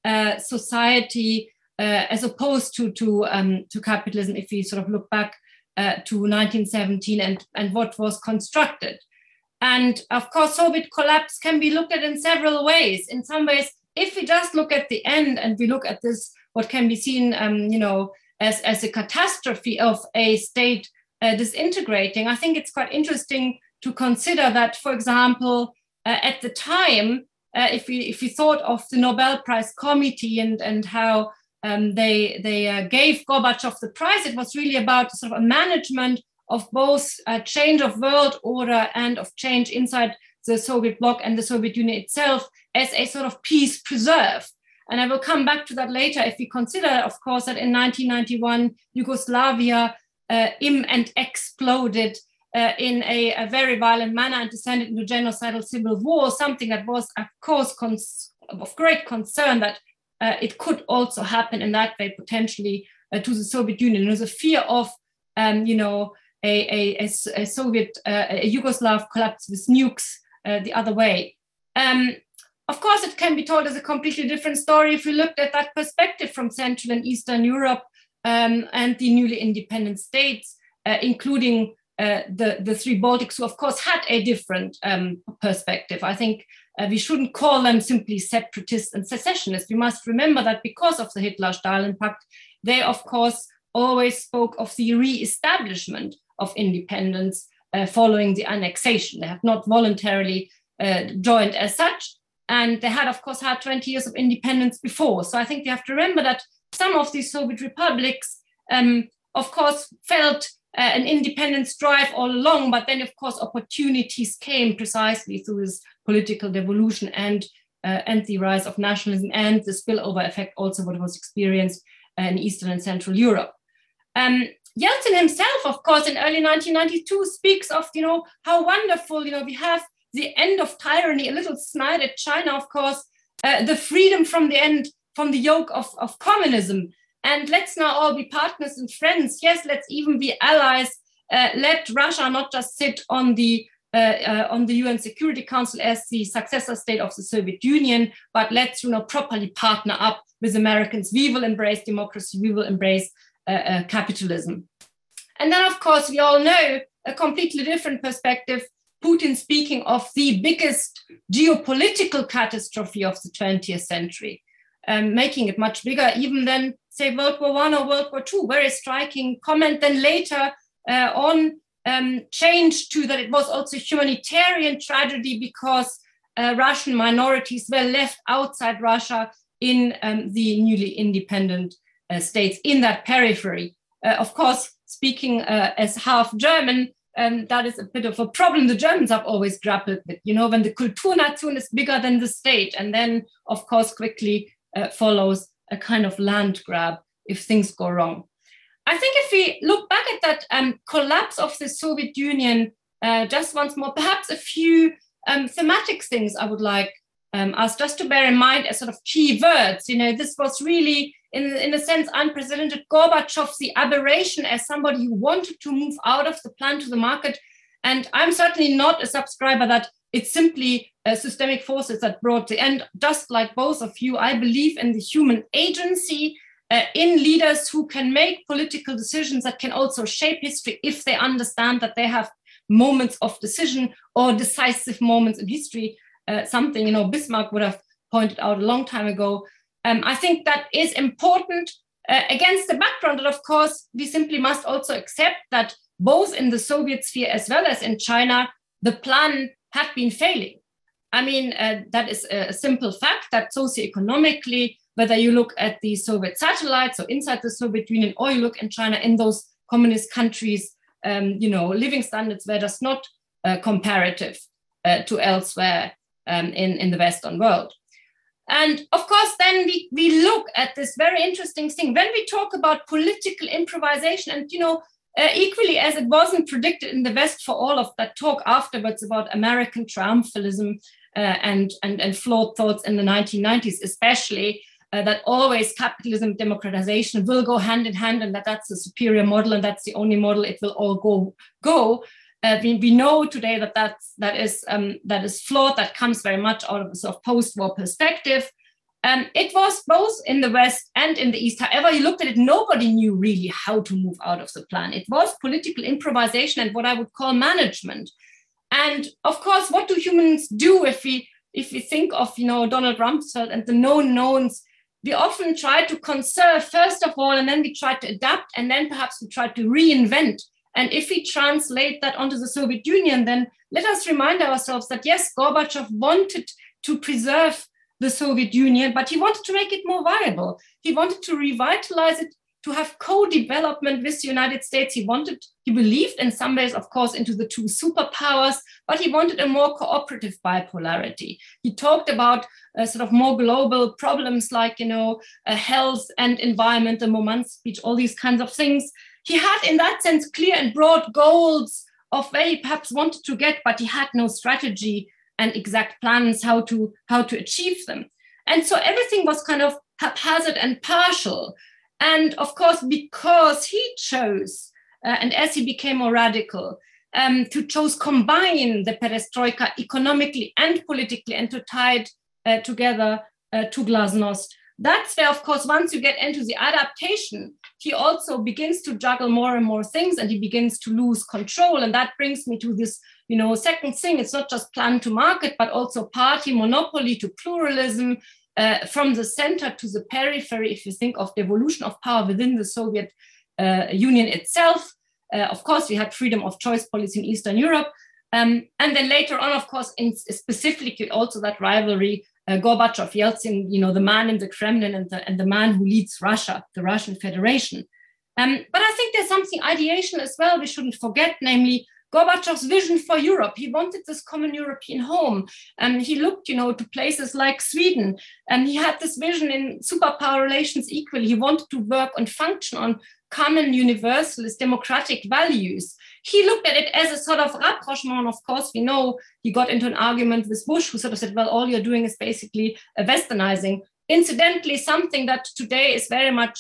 society, as opposed to capitalism, if we sort of look back to 1917 and what was constructed. And of course, Soviet collapse can be looked at in several ways. In some ways, if we just look at the end and we look at this, what can be seen, you know, as a catastrophe of a state disintegrating, I think it's quite interesting to consider that, for example, at the time, if we thought of the Nobel Prize Committee and how they gave Gorbachev the prize, it was really about sort of a management of both change of world order and of change inside the Soviet bloc and the Soviet Union itself as a sort of peace preserve. And I will come back to that later if we consider, of course, that in 1991, Yugoslavia and exploded in a very violent manner and descended into genocidal civil war, something that was, of course, of great concern that it could also happen in that way, potentially to the Soviet Union. There was a fear of, you know, a Soviet, a Yugoslav collapse with nukes the other way. Of course, it can be told as a completely different story if we looked at that perspective from Central and Eastern Europe and the newly independent states, including the three Baltics, who of course had a different perspective. I think we shouldn't call them simply separatists and secessionists. We must remember that because of the Hitler-Stalin Pact, they of course always spoke of the re-establishment of independence following the annexation. They have not voluntarily joined as such, and they had of course had 20 years of independence before. So I think you have to remember that some of these Soviet republics of course felt an independence drive all along, but then of course opportunities came precisely through this political devolution and the rise of nationalism and the spillover effect also what was experienced in Eastern and Central Europe. Yeltsin himself, of course, in early 1992 speaks of, how wonderful, we have the end of tyranny, a little snide at China, of course, the freedom from the yoke of communism. And let's now all be partners and friends. Yes, let's even be allies. Let Russia not just sit on the UN Security Council as the successor state of the Soviet Union, but let's properly partner up with Americans. We will embrace democracy. We will embrace capitalism. And then, of course, we all know a completely different perspective. Putin speaking of the biggest geopolitical catastrophe of the 20th century, making it much bigger even than, say, World War I or World War II. Very striking comment. Then later on, changed to that it was also a humanitarian tragedy because Russian minorities were left outside Russia in the newly independent states in that periphery. Of course, speaking as half German, that is a bit of a problem the Germans have always grappled with, when the Kulturnation is bigger than the state, and then, of course, quickly follows a kind of land grab if things go wrong. I think if we look back at that collapse of the Soviet Union, just once more, perhaps a few thematic things I would like us just to bear in mind as sort of key words. This was really, in a sense, unprecedented. Gorbachev, the aberration as somebody who wanted to move out of the plan to the market. And I'm certainly not a subscriber that it's simply systemic forces that brought the end. Just like both of you, I believe in the human agency, in leaders who can make political decisions that can also shape history if they understand that they have moments of decision or decisive moments in history, something, Bismarck would have pointed out a long time ago. I think that is important against the background that, of course, we simply must also accept that both in the Soviet sphere as well as in China, the plan had been failing. I mean, that is a simple fact that socioeconomically, whether you look at the Soviet satellites or inside the Soviet Union, or you look in China, in those communist countries, living standards were just not comparative to elsewhere in the Western world. And of course, then we look at this very interesting thing. When we talk about political improvisation, and equally as it wasn't predicted in the West for all of that talk afterwards about American triumphalism and flawed thoughts in the 1990s, especially, that always capitalism, democratization will go hand in hand, and that's the superior model, and that's the only model it will all go. We know today that is flawed. That comes very much out of a sort of post-war perspective. It was both in the West and in the East. However you looked at it, nobody knew really how to move out of the plan. It was political improvisation and what I would call management. And of course, what do humans do if we think of Donald Rumsfeld and the known knowns? We often try to conserve first of all, and then we try to adapt, and then perhaps we try to reinvent. And if we translate that onto the Soviet Union, then let us remind ourselves that, yes, Gorbachev wanted to preserve the Soviet Union, but he wanted to make it more viable. He wanted to revitalize it, to have co-development with the United States. He believed in some ways, of course, into the two superpowers, but he wanted a more cooperative bipolarity. He talked about sort of more global problems like, health and environment, the Murmansk speech, all these kinds of things. He had, in that sense, clear and broad goals of where he perhaps wanted to get, but he had no strategy and exact plans how to achieve them. And so everything was kind of haphazard and partial. And of course, because he chose, and as he became more radical, to combine the perestroika economically and politically and to tie it together to glasnost. That's where, of course, once you get into the adaptation, he also begins to juggle more and more things and he begins to lose control. And that brings me to this, second thing. It's not just plan to market, but also party monopoly to pluralism, from the center to the periphery, if you think of the evolution of power within the Soviet Union itself. Of course, we had freedom of choice policy in Eastern Europe. And then later on, of course, specifically also that rivalry, Gorbachev, Yeltsin, the man in the Kremlin and the man who leads Russia, the Russian Federation. But I think there's something ideation as well we shouldn't forget, namely Gorbachev's vision for Europe. He wanted this common European home. And he looked, to places like Sweden. And he had this vision in superpower relations equally. He wanted to work and function on common universalist democratic values. He looked at it as a sort of rapprochement. Of course, we know he got into an argument with Bush, who sort of said, well, all you're doing is basically a westernizing. Incidentally, something that today is very much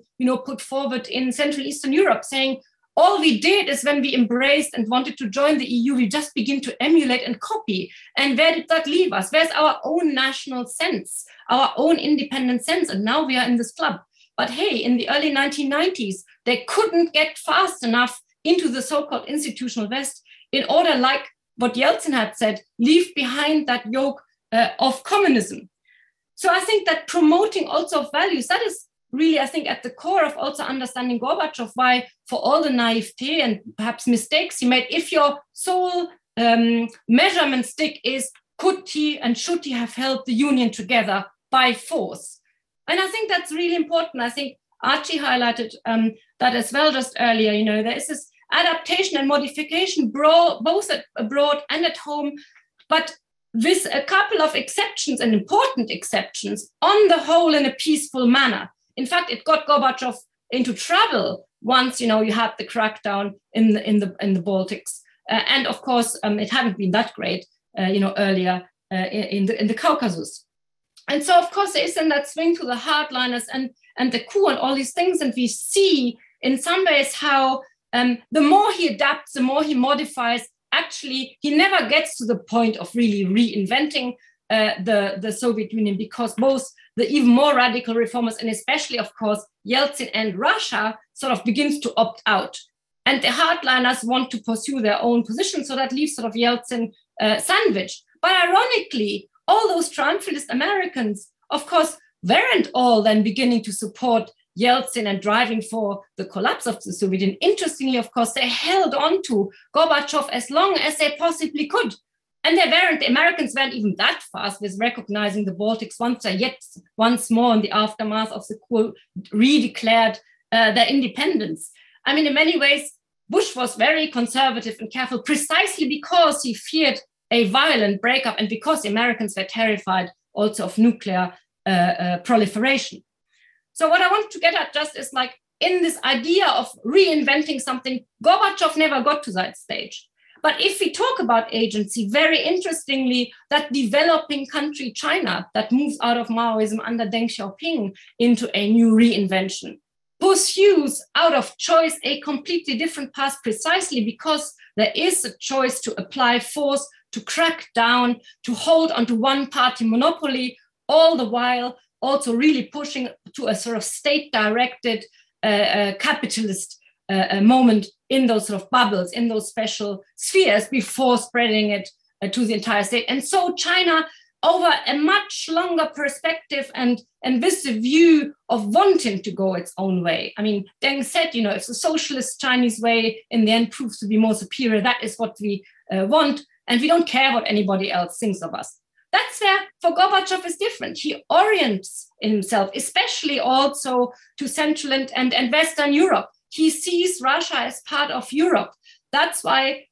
put forward in Central Eastern Europe, saying all we did is when we embraced and wanted to join the EU, we just begin to emulate and copy. And where did that leave us? Where's our own national sense, our own independent sense? And now we are in this club. But hey, in the early 1990s, they couldn't get fast enough into the so-called institutional West in order, like what Yeltsin had said, leave behind that yoke of communism. So I think that promoting also of values, that is really, I think, at the core of also understanding Gorbachev, why for all the naivete and perhaps mistakes he made, if your sole measurement stick is could he and should he have held the Union together by force? And I think that's really important. I think Archie highlighted that as well just earlier. There is this adaptation and modification both abroad and at home, but with a couple of exceptions and important exceptions, on the whole in a peaceful manner. In fact, it got Gorbachev into trouble once, you had the crackdown in the Baltics, and of course it hadn't been that great, earlier in the Caucasus. And so, of course, there is then that swing to the hardliners and the coup and all these things, and we see in some ways how the more he adapts, the more he modifies. Actually, he never gets to the point of really reinventing the Soviet Union, because both the even more radical reformers, and especially, of course, Yeltsin and Russia, sort of begins to opt out. And the hardliners want to pursue their own position, so that leaves sort of Yeltsin sandwiched. But ironically, all those triumphalist Americans, of course, weren't all then beginning to support Yeltsin and driving for the collapse of the Soviet Union. Interestingly, of course, they held on to Gorbachev as long as they possibly could. And the Americans weren't even that fast with recognizing the Baltics once more in the aftermath of the coup, redeclared their independence. I mean, in many ways, Bush was very conservative and careful precisely because he feared a violent breakup and because the Americans were terrified also of nuclear proliferation. So what I want to get at just is, like, in this idea of reinventing something, Gorbachev never got to that stage. But if we talk about agency, very interestingly, that developing country, China, that moves out of Maoism under Deng Xiaoping into a new reinvention, pursues out of choice a completely different path precisely because there is a choice to apply force, to crack down, to hold onto one-party monopoly, all the while also really pushing to a sort of state-directed capitalist moment in those sort of bubbles, in those special spheres, before spreading it to the entire state. And so China, over a much longer perspective and with the view of wanting to go its own way. I mean, Deng said, if the socialist Chinese way in the end proves to be more superior, that is what we want, and we don't care what anybody else thinks of us. That's where, for Gorbachev, is different. He orients himself, especially also to Central and Western Europe. He sees Russia as part of Europe. That's why,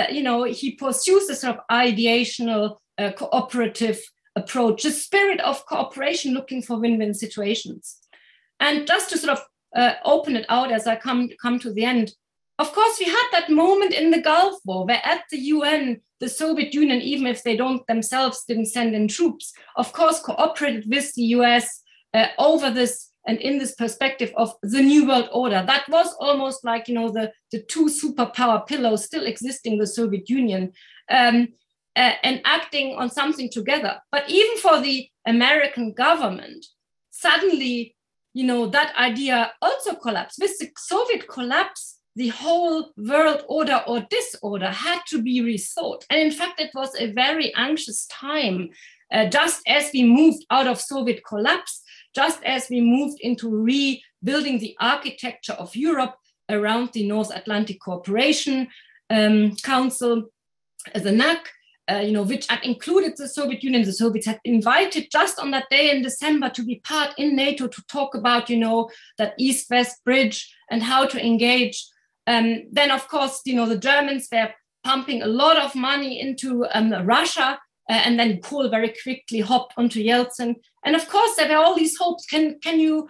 he pursues this sort of ideational, cooperative approach, the spirit of cooperation, looking for win-win situations. And just to sort of open it out as I come to the end, of course, we had that moment in the Gulf War where at the UN, the Soviet Union, even if they themselves didn't send in troops, of course, cooperated with the US over this and in this perspective of the New World Order. That was almost like, the two superpower pillars still existing, the Soviet Union, and acting on something together. But even for the American government, suddenly, that idea also collapsed. With the Soviet collapse, the whole world order or disorder had to be rethought. And in fact, it was a very anxious time, just as we moved out of Soviet collapse, just as we moved into rebuilding the architecture of Europe around the North Atlantic Cooperation Council, the NAC, which had included the Soviet Union. The Soviets had invited just on that day in December to be part in NATO to talk about, that East-West bridge and how to engage. Then, of course, the Germans were pumping a lot of money into Russia, and then Kohl very quickly hopped onto Yeltsin. And of course, there were all these hopes. Can you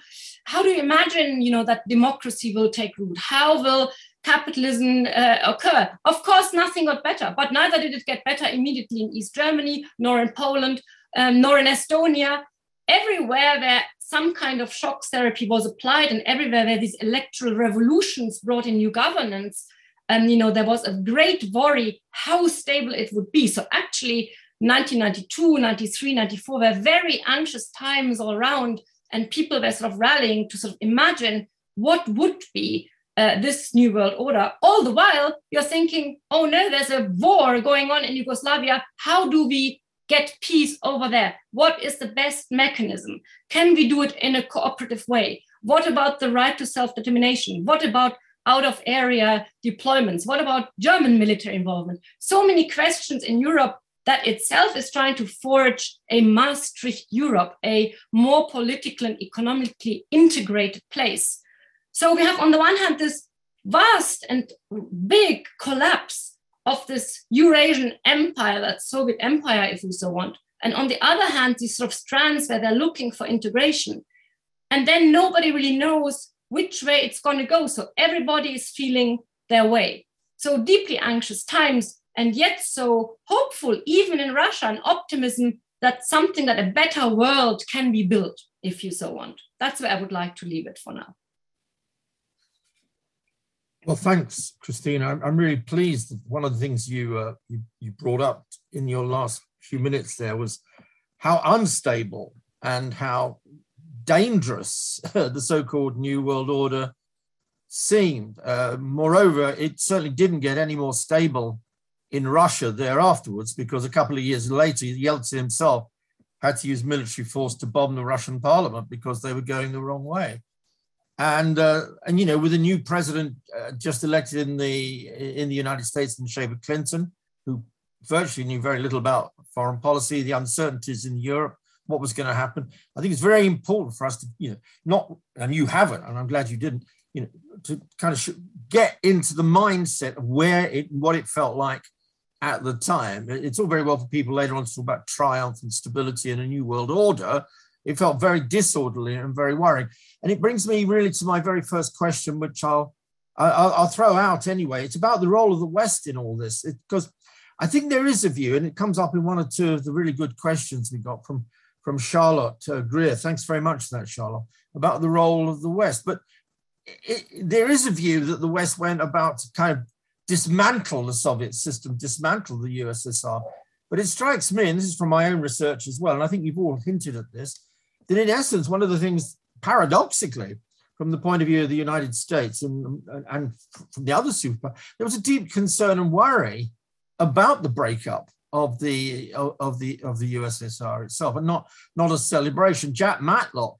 how do you imagine, that democracy will take root? How will capitalism occur? Of course, nothing got better, but neither did it get better immediately in East Germany, nor in Poland, nor in Estonia. Everywhere where some kind of shock therapy was applied, and everywhere where these electoral revolutions brought in new governance, there was a great worry how stable it would be. So actually, 1992, 93, 94 were very anxious times all around, and people were sort of rallying to sort of imagine what would be this new world order. All the while, you're thinking, oh no, there's a war going on in Yugoslavia. How do we get peace over there? What is the best mechanism? Can we do it in a cooperative way? What about the right to self-determination? What about out-of-area deployments? What about German military involvement? So many questions in Europe that itself is trying to forge a Maastricht Europe, a more political and economically integrated place. So we have, on the one hand, this vast and big collapse of this Eurasian empire, that Soviet empire, if we so want. And on the other hand, these sort of strands where they're looking for integration. And then nobody really knows which way it's going to go. So everybody is feeling their way. So deeply anxious times, and yet so hopeful, even in Russia, an optimism that a better world can be built, if you so want. That's where I would like to leave it for now. Well, thanks, Christina. I'm really pleased that one of the things you brought up in your last few minutes there was how unstable and how dangerous the so-called New World Order seemed. Moreover, it certainly didn't get any more stable in Russia there afterwards, because a couple of years later, Yeltsin himself had to use military force to bomb the Russian parliament because they were going the wrong way. And with a new president just elected in the United States in the shape of Clinton, who virtually knew very little about foreign policy, the uncertainties in Europe, what was going to happen. I think it's very important for us to, and you haven't, and I'm glad you didn't, to kind of get into the mindset of what it felt like at the time. It's all very well for people later on to talk about triumph and stability and a new world order. It felt very disorderly and very worrying. And it brings me really to my very first question, which I'll throw out anyway. It's about the role of the West in all this, because I think there is a view, and it comes up in one or two of the really good questions we got from Charlotte Greer. Thanks very much for that, Charlotte, about the role of the West. But there is a view that the West went about to kind of dismantle the Soviet system, dismantle the USSR. But it strikes me, and this is from my own research as well, and I think you've all hinted at this, that in essence, one of the things, paradoxically, from the point of view of the United States and from the other superpowers, there was a deep concern and worry about the breakup of the USSR itself, and not a celebration. Jack Matlock,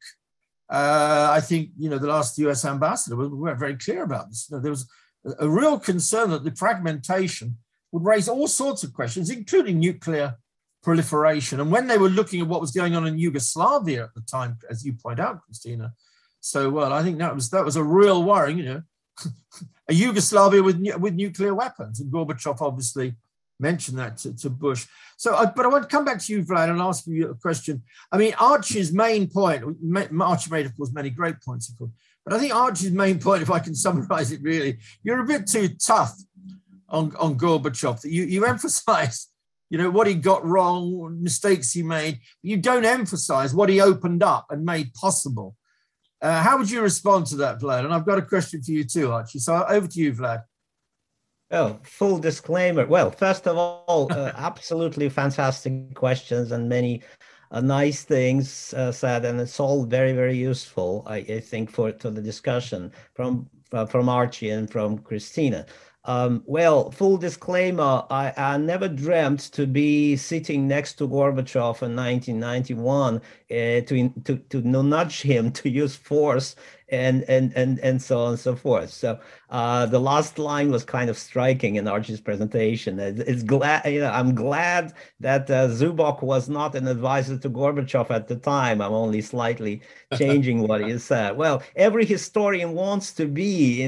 I think, the last US ambassador, was very clear about this. There was a real concern that the fragmentation would raise all sorts of questions, including nuclear proliferation. And when they were looking at what was going on in Yugoslavia at the time, as you point out, Christina, so well, I think that was a real worry, a Yugoslavia with nuclear weapons. And Gorbachev obviously mentioned that to Bush. But I want to come back to you, Vlad, and ask you a question. I mean, Archie's main point, Archie made, of course, many great points, of course, but I think Archie's main point, if I can summarize it really, you're a bit too tough on Gorbachev. You emphasize, what he got wrong, mistakes he made. You don't emphasize what he opened up and made possible. How would you respond to that, Vlad? And I've got a question for you too, Archie. So over to you, Vlad. Oh, full disclaimer. Well, first of all, absolutely fantastic questions and many nice things said, and it's all very, very useful, I think, to the discussion from Archie and from Christina. Well, full disclaimer, I never dreamt to be sitting next to Gorbachev in 1991 to nudge him to use force and so on and so forth. So the last line was kind of striking in Archie's presentation. I'm glad that Zubok was not an advisor to Gorbachev at the time. I'm only slightly changing what he said. Well, every historian wants to be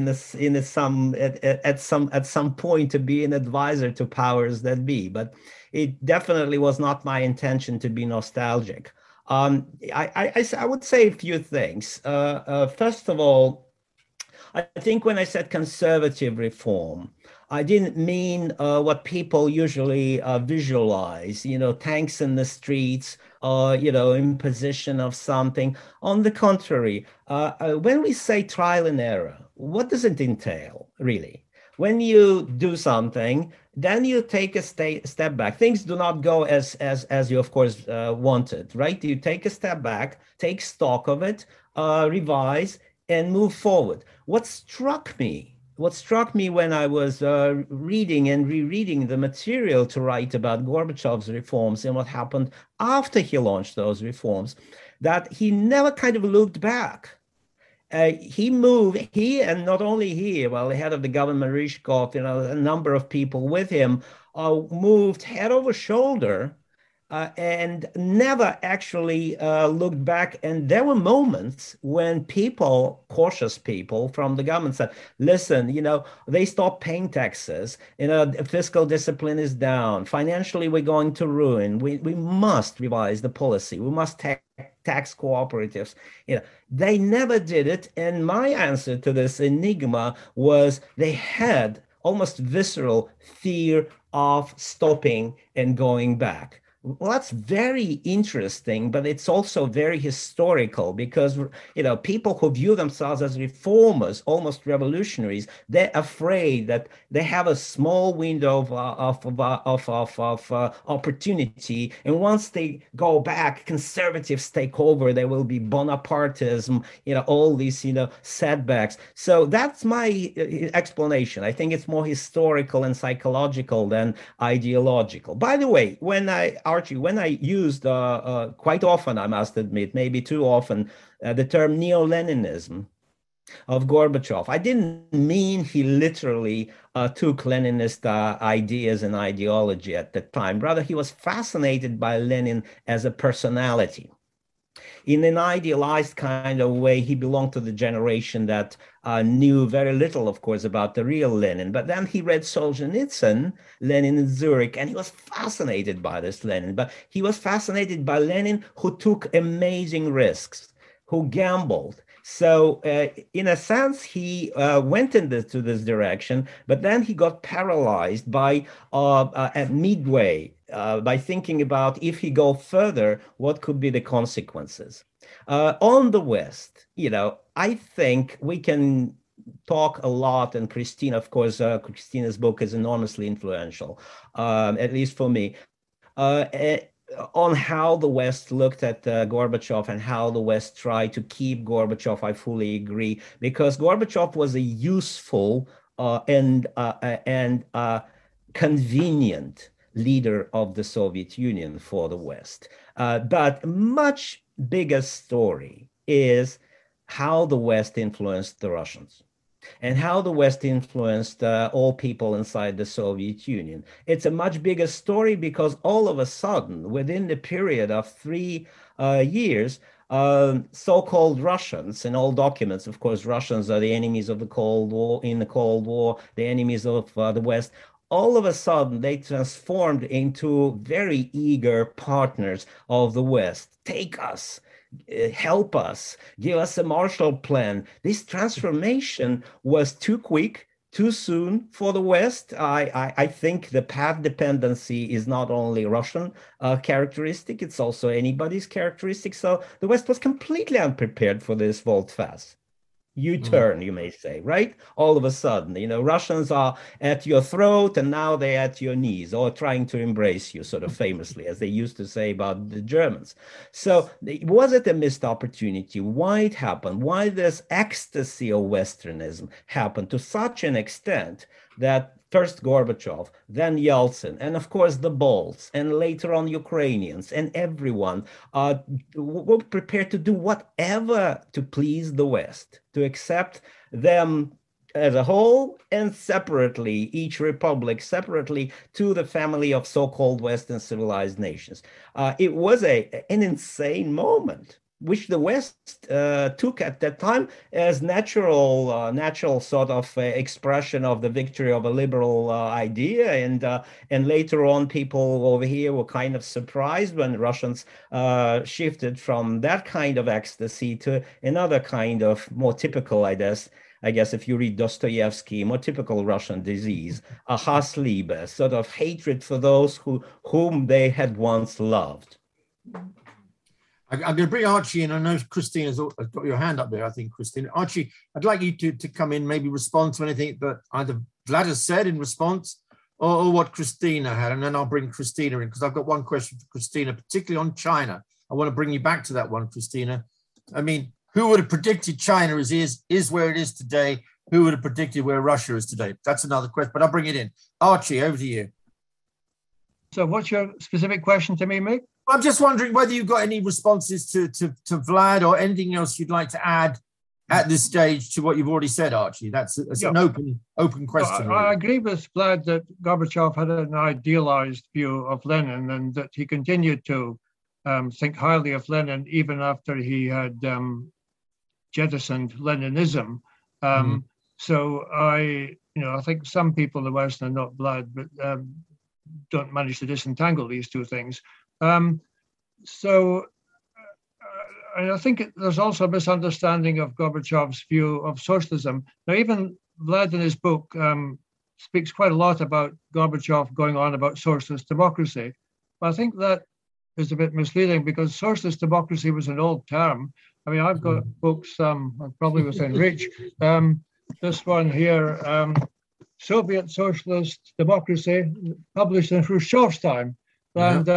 at some point to be an advisor to powers that be, but it definitely was not my intention to be nostalgic. I would say a few things. First of all, I think when I said conservative reform, I didn't mean what people usually visualize, tanks in the streets, imposition of something. On the contrary, when we say trial and error, what does it entail, really? When you do something, then you take a step back. Things do not go as you, of course, wanted, right? You take a step back, take stock of it, revise, and move forward. What struck me when I was reading and rereading the material to write about Gorbachev's reforms and what happened after he launched those reforms, that he never kind of looked back. He and not only he, well, the head of the government, Ryzhkov, a number of people with him, moved head over shoulder and never actually looked back. And there were moments when cautious people from the government said, listen, they stopped paying taxes, fiscal discipline is down, financially we're going to ruin, we must revise the policy, we must tax cooperatives. They never did it. And my answer to this enigma was they had almost visceral fear of stopping and going back. Well, that's very interesting, but it's also very historical because, people who view themselves as reformers, almost revolutionaries, they're afraid that they have a small window of opportunity. And once they go back, conservatives take over, there will be Bonapartism, all these, setbacks. So that's my explanation. I think it's more historical and psychological than ideological. By the way, Archie, when I used quite often, I must admit, maybe too often, the term neo-Leninism of Gorbachev, I didn't mean he literally took Leninist ideas and ideology at the time. Rather, he was fascinated by Lenin as a personality. In an idealized kind of way, he belonged to the generation that knew very little, of course, about the real Lenin. But then he read Solzhenitsyn, Lenin in Zurich, and he was fascinated by this Lenin. But he was fascinated by Lenin who took amazing risks, who gambled. So in a sense, he went into this direction, but then he got paralyzed by at midway, by thinking about if he go further, what could be the consequences. On the West, I think we can talk a lot, and Christina, of course, Christina's book is enormously influential, at least for me, on how the West looked at Gorbachev and how the West tried to keep Gorbachev. I fully agree, because Gorbachev was a useful and convenient leader of the Soviet Union for the West. But much bigger story is how the West influenced the Russians and how the West influenced all people inside the Soviet Union. It's a much bigger story because all of a sudden, within the period of 3 years, so-called Russians, in all documents, of course, Russians are the enemies of the Cold War, in the Cold War, the enemies of the West. All of a sudden, they transformed into very eager partners of the West. Take us, help us, give us a Marshall Plan. This transformation was too quick, too soon for the West. I think the path dependency is not only Russian characteristic, it's also anybody's characteristic. So the West was completely unprepared for this volte-face. U-turn, you may say, right? All of a sudden, Russians are at your throat and now they're at your knees or trying to embrace you, sort of famously, as they used to say about the Germans. So was it a missed opportunity? Why it happened? Why this ecstasy of Westernism happened to such an extent that first Gorbachev, then Yeltsin, and of course the Balts, and later on Ukrainians, and everyone were prepared to do whatever to please the West, to accept them as a whole and separately, each republic separately, to the family of so-called Western civilized nations. It was an insane moment. which the West took at that time as natural sort of expression of the victory of a liberal idea, and later on, people over here were kind of surprised when Russians shifted from that kind of ecstasy to another kind of more typical, I guess if you read Dostoevsky, more typical Russian disease, a Hassliebe, sort of hatred for those whom they had once loved. I'm going to bring Archie in. I know Christina's got your hand up there, I think, Christina. Archie, I'd like you to come in, maybe respond to anything that either Vlad has said in response or what Christina had, and then I'll bring Christina in, because I've got one question for Christina, particularly on China. I want to bring you back to that one, Christina. I mean, who would have predicted China is where it is today? Who would have predicted where Russia is today? That's another question, but I'll bring it in. Archie, over to you. So what's your specific question to me, Mick? I'm just wondering whether you've got any responses to Vlad or anything else you'd like to add at this stage to what you've already said, Archie. That's an open question. I agree with Vlad that Gorbachev had an idealized view of Lenin, and that he continued to think highly of Lenin even after he had jettisoned Leninism. So I think some people in the West, and not Vlad, but don't manage to disentangle these two things. And I think there's also a misunderstanding of Gorbachev's view of socialism. Now, even Vlad in his book speaks quite a lot about Gorbachev going on about socialist democracy. But I think that is a bit misleading, because socialist democracy was an old term. I mean, I've got books, probably within reach. This one here, Soviet Socialist Democracy, published in Khrushchev's time. And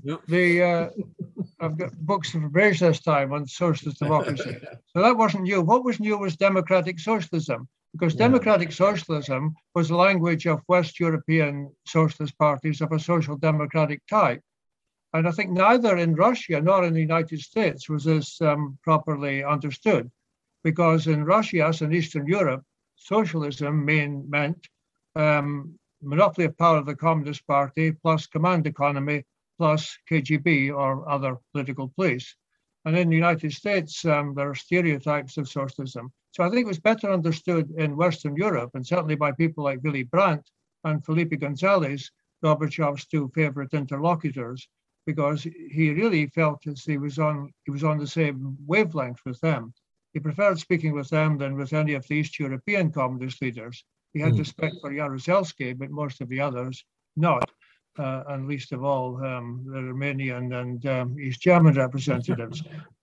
I've got books from Brezhnev's time on socialist democracy. So that wasn't new. What was new was democratic socialism, because democratic socialism was the language of West European socialist parties of a social democratic type. And I think neither in Russia nor in the United States was this properly understood, because in Russia, as in Eastern Europe, socialism meant monopoly of power of the Communist Party, plus command economy, plus KGB or other political police. And in the United States, there are stereotypes of socialism. So I think it was better understood in Western Europe, and certainly by people like Willy Brandt and Felipe González, Gorbachev's two favorite interlocutors, because he really felt as he was on the same wavelength with them. He preferred speaking with them than with any of the East European communist leaders. He had respect for Jaruzelski, but most of the others not, and least of all the Romanian and East German representatives.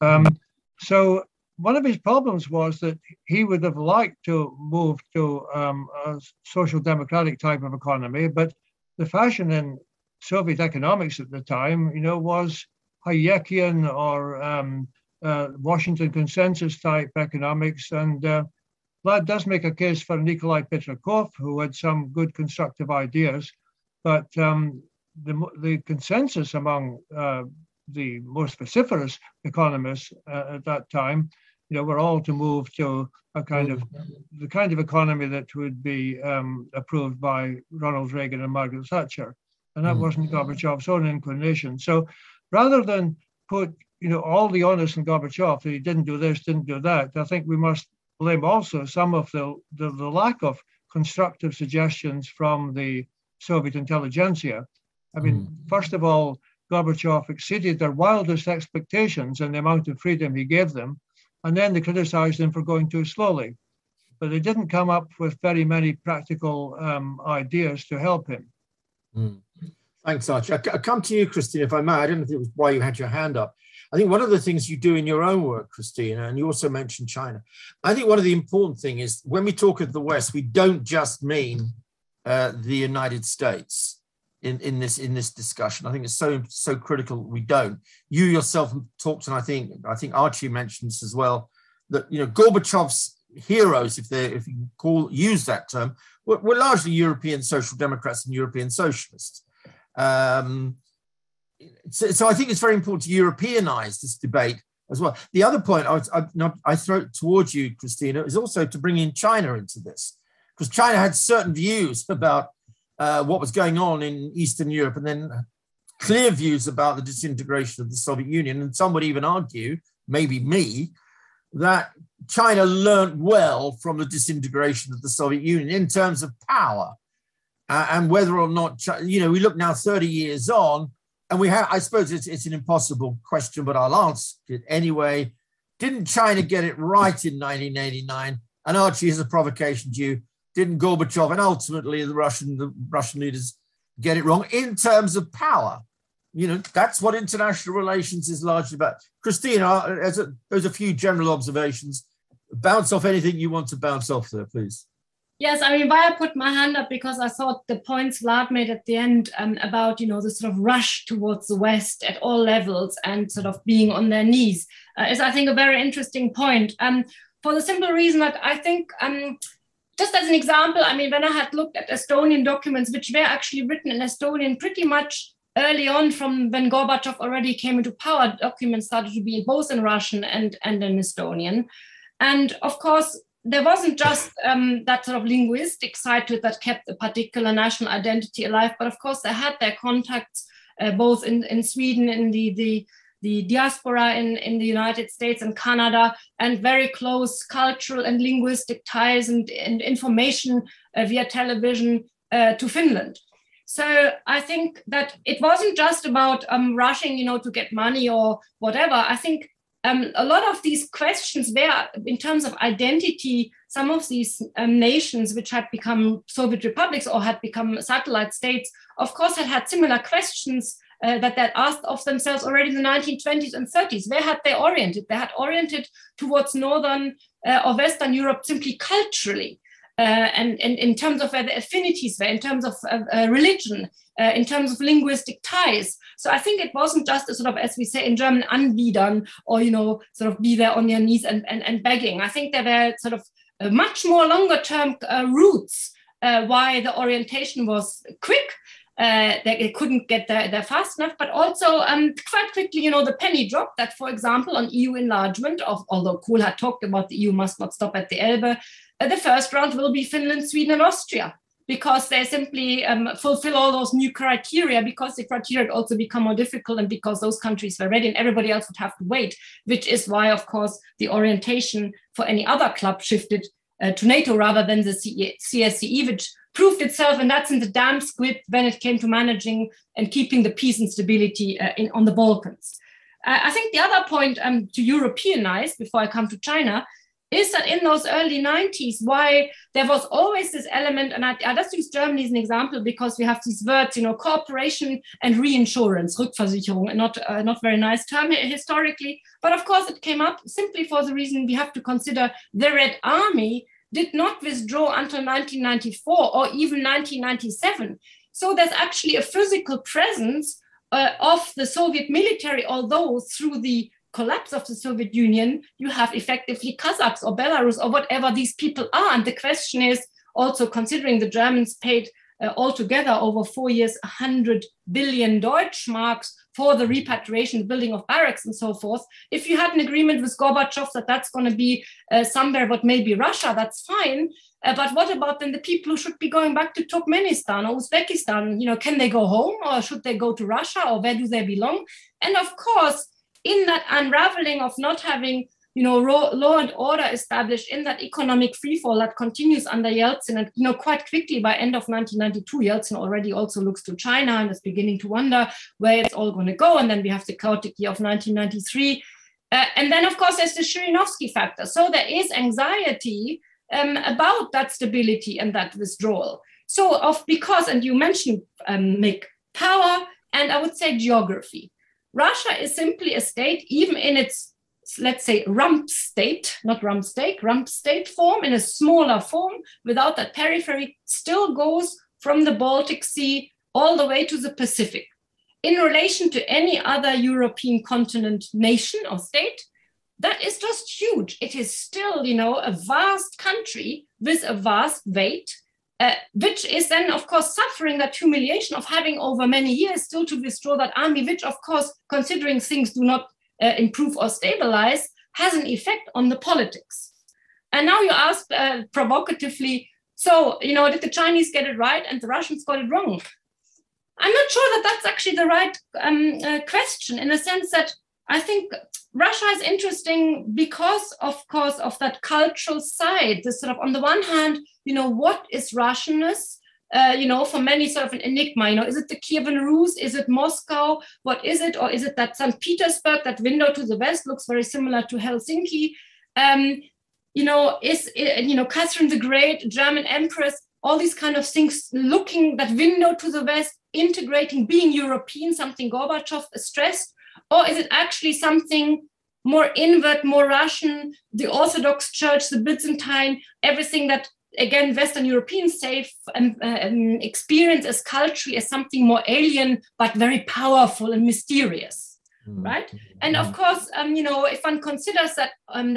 So one of his problems was that he would have liked to move to a social democratic type of economy, but the fashion in Soviet economics at the time, was Hayekian or Washington consensus type economics, and Vlad does make a case for Nikolai Petrakov, who had some good constructive ideas, but the consensus among the most vociferous economists at that time, were all to move to the kind of economy that would be approved by Ronald Reagan and Margaret Thatcher, and that wasn't Gorbachev's own inclination. So rather than put all the onus on Gorbachev that he didn't do this, didn't do that, I think we must blame also some of the lack of constructive suggestions from the Soviet intelligentsia. I mean, first of all, Gorbachev exceeded their wildest expectations in the amount of freedom he gave them, and then they criticized him for going too slowly. But they didn't come up with very many practical ideas to help him. Thanks, Archie. I come to you, Christina, if I may. I don't know if it was why you had your hand up. I think one of the things you do in your own work, Christina, and you also mentioned China, I think one of the important things is when we talk of the West, we don't just mean the United States in this discussion. I think it's so critical we don't. You yourself talked, and I think Archie mentions as well, that Gorbachev's heroes, if you use that term, were largely European social democrats and European socialists. So I think it's very important to Europeanize this debate as well. The other point I throw towards you, Christina, is also to bring in China into this, because China had certain views about what was going on in Eastern Europe, and then clear views about the disintegration of the Soviet Union. And some would even argue maybe me, that China learned well from the disintegration of the Soviet Union in terms of power, and whether or not, we look now 30 years on, and I suppose it's an impossible question, but I'll answer it anyway. Didn't China get it right in 1989? And Archie, as a provocation to you, didn't Gorbachev and ultimately the Russian leaders get it wrong in terms of power? That's what international relations is largely about. Christina, there's a few general observations. Bounce off anything you want to bounce off there, please. Yes, why I put my hand up, because I thought the points Vlad made at the end about, the sort of rush towards the West at all levels and sort of being on their knees is, I think, a very interesting point. For the simple reason that I think, just as an example, when I had looked at Estonian documents, which were actually written in Estonian pretty much early on from when Gorbachev already came into power, documents started to be both in Russian and in Estonian. And of course, there wasn't just that sort of linguistic side to it that kept a particular national identity alive, but of course they had their contacts both in Sweden, in the diaspora in the United States and Canada, and very close cultural and linguistic ties and information via television to Finland. So I think that it wasn't just about rushing, to get money or whatever. I think a lot of these questions were, in terms of identity, some of these nations which had become Soviet republics or had become satellite states, of course, had similar questions that they asked of themselves already in the 1920s and 30s. Where had they oriented? They had oriented towards Northern or Western Europe simply culturally. And in terms of where the affinities were, in terms of religion, in terms of linguistic ties. So I think it wasn't just a sort of, as we say in German, anbiedern, or, sort of be there on your knees and begging. I think there were sort of much more longer term roots why the orientation was quick. They couldn't get there fast enough, but also quite quickly, the penny dropped that, for example, on EU enlargement, although Kohl had talked about the EU must not stop at the Elbe, the first round will be Finland, Sweden, and Austria, because they simply fulfill all those new criteria, because the criteria also become more difficult and because those countries were ready and everybody else would have to wait, which is why, of course, the orientation for any other club shifted to NATO rather than the CSCE, which proved itself, and that's in the damn squib when it came to managing and keeping the peace and stability on the Balkans. I think the other point to Europeanize, before I come to China, is that in those early 90s, why there was always this element, and I just use Germany as an example because we have these words, cooperation and reinsurance, Rückversicherung, and not very nice term historically, but of course it came up simply for the reason we have to consider the Red Army did not withdraw until 1994 or even 1997. So there's actually a physical presence of the Soviet military, although through the collapse of the Soviet Union, you have effectively Kazakhs or Belarus or whatever these people are. And the question is also, considering the Germans paid altogether over 4 years 100 billion Deutschmarks for the repatriation, the building of barracks and so forth. If you had an agreement with Gorbachev that that's going to be somewhere what may be Russia, that's fine. But what about then the people who should be going back to Turkmenistan or Uzbekistan? Can they go home, or should they go to Russia, or where do they belong? And of course, in that unraveling of not having, law and order established, in that economic freefall that continues under Yeltsin, and quite quickly by end of 1992, Yeltsin already also looks to China and is beginning to wonder where it's all going to go. And then we have the chaotic year of 1993, and then of course there's the Zhirinovsky factor. So there is anxiety about that stability and that withdrawal. So because, and you mentioned Mick, power and I would say geography. Russia is simply a state, even in its, let's say, rump state, not rump state form, in a smaller form, without that periphery, still goes from the Baltic Sea all the way to the Pacific. In relation to any other European continent, nation or state, that is just huge. It is still, a vast country with a vast weight, which is then, of course, suffering that humiliation of having over many years still to withdraw that army, which, of course, considering things do not improve or stabilize, has an effect on the politics. And now you ask provocatively, so, did the Chinese get it right and the Russians got it wrong? I'm not sure that that's actually the right question, in a sense that I think Russia is interesting because, of course, of that cultural side. This sort of, on the one hand, what is Russianness? For many sort of an enigma. Is it the Kievan Rus? Is it Moscow? What is it? Or is it that St. Petersburg, that window to the west, looks very similar to Helsinki? Is Catherine the Great, German Empress, all these kind of things, looking that window to the west, integrating, being European, something Gorbachev stressed? Or is it actually something more inward, more Russian, the Orthodox Church, the Byzantine, everything that, again, Western Europeans say experience as culturally as something more alien, but very powerful and mysterious, right? And of course, if one considers that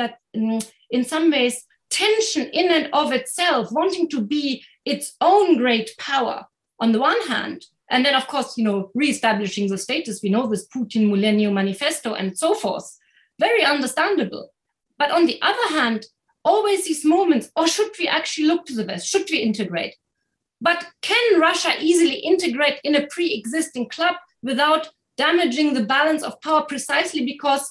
in some ways, tension in and of itself, wanting to be its own great power on the one hand, and then, of course, reestablishing the status, we know this Putin Millennium Manifesto and so forth, very understandable. But on the other hand, always these moments, or should we actually look to the West? Should we integrate? But can Russia easily integrate in a pre-existing club without damaging the balance of power, precisely because,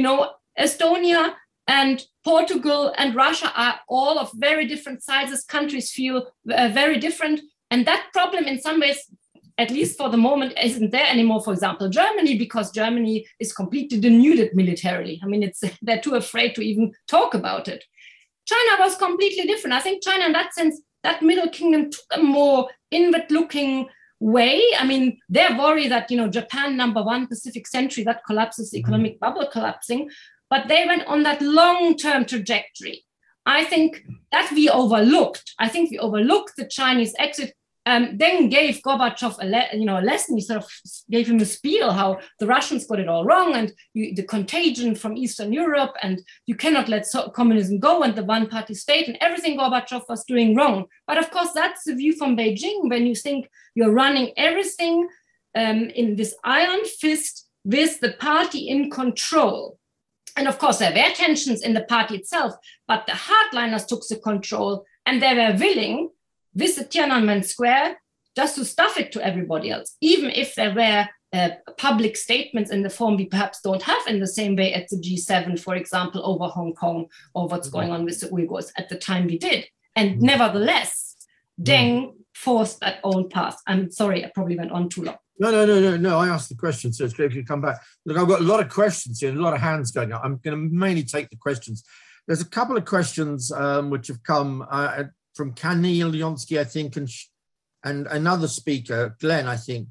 Estonia and Portugal and Russia are all of very different sizes. Countries feel very different. And that problem in some ways, at least for the moment, isn't there anymore. For example, Germany, because Germany is completely denuded militarily. I mean, they're too afraid to even talk about it. China was completely different. I think China, in that sense, that Middle Kingdom took a more inward-looking way. I mean, they're worried that, Japan, number one, Pacific century, that collapses, the economic bubble collapsing. But they went on that long-term trajectory. I think that we overlooked. I think we overlooked the Chinese exit. Then gave Gorbachev a lesson. He sort of gave him a spiel how the Russians got it all wrong, and the contagion from Eastern Europe, and you cannot let communism go, and the one-party state, and everything Gorbachev was doing wrong. But of course, that's the view from Beijing, when you think you're running everything in this iron fist with the party in control. And of course, there were tensions in the party itself, but the hardliners took the control, and they were willing, with the Tiananmen Square, just to stuff it to everybody else, even if there were public statements in the form we perhaps don't have in the same way at the G7, for example, over Hong Kong or what's going on with the Uyghurs at the time we did. And nevertheless, Deng forced that own path. I'm sorry, I probably went on too long. No. I asked the question, so it's great if you come back. Look, I've got a lot of questions here, a lot of hands going up. I'm going to mainly take the questions. There's a couple of questions which have come from Kamil Yonsky, I think, and another speaker, Glenn, I think.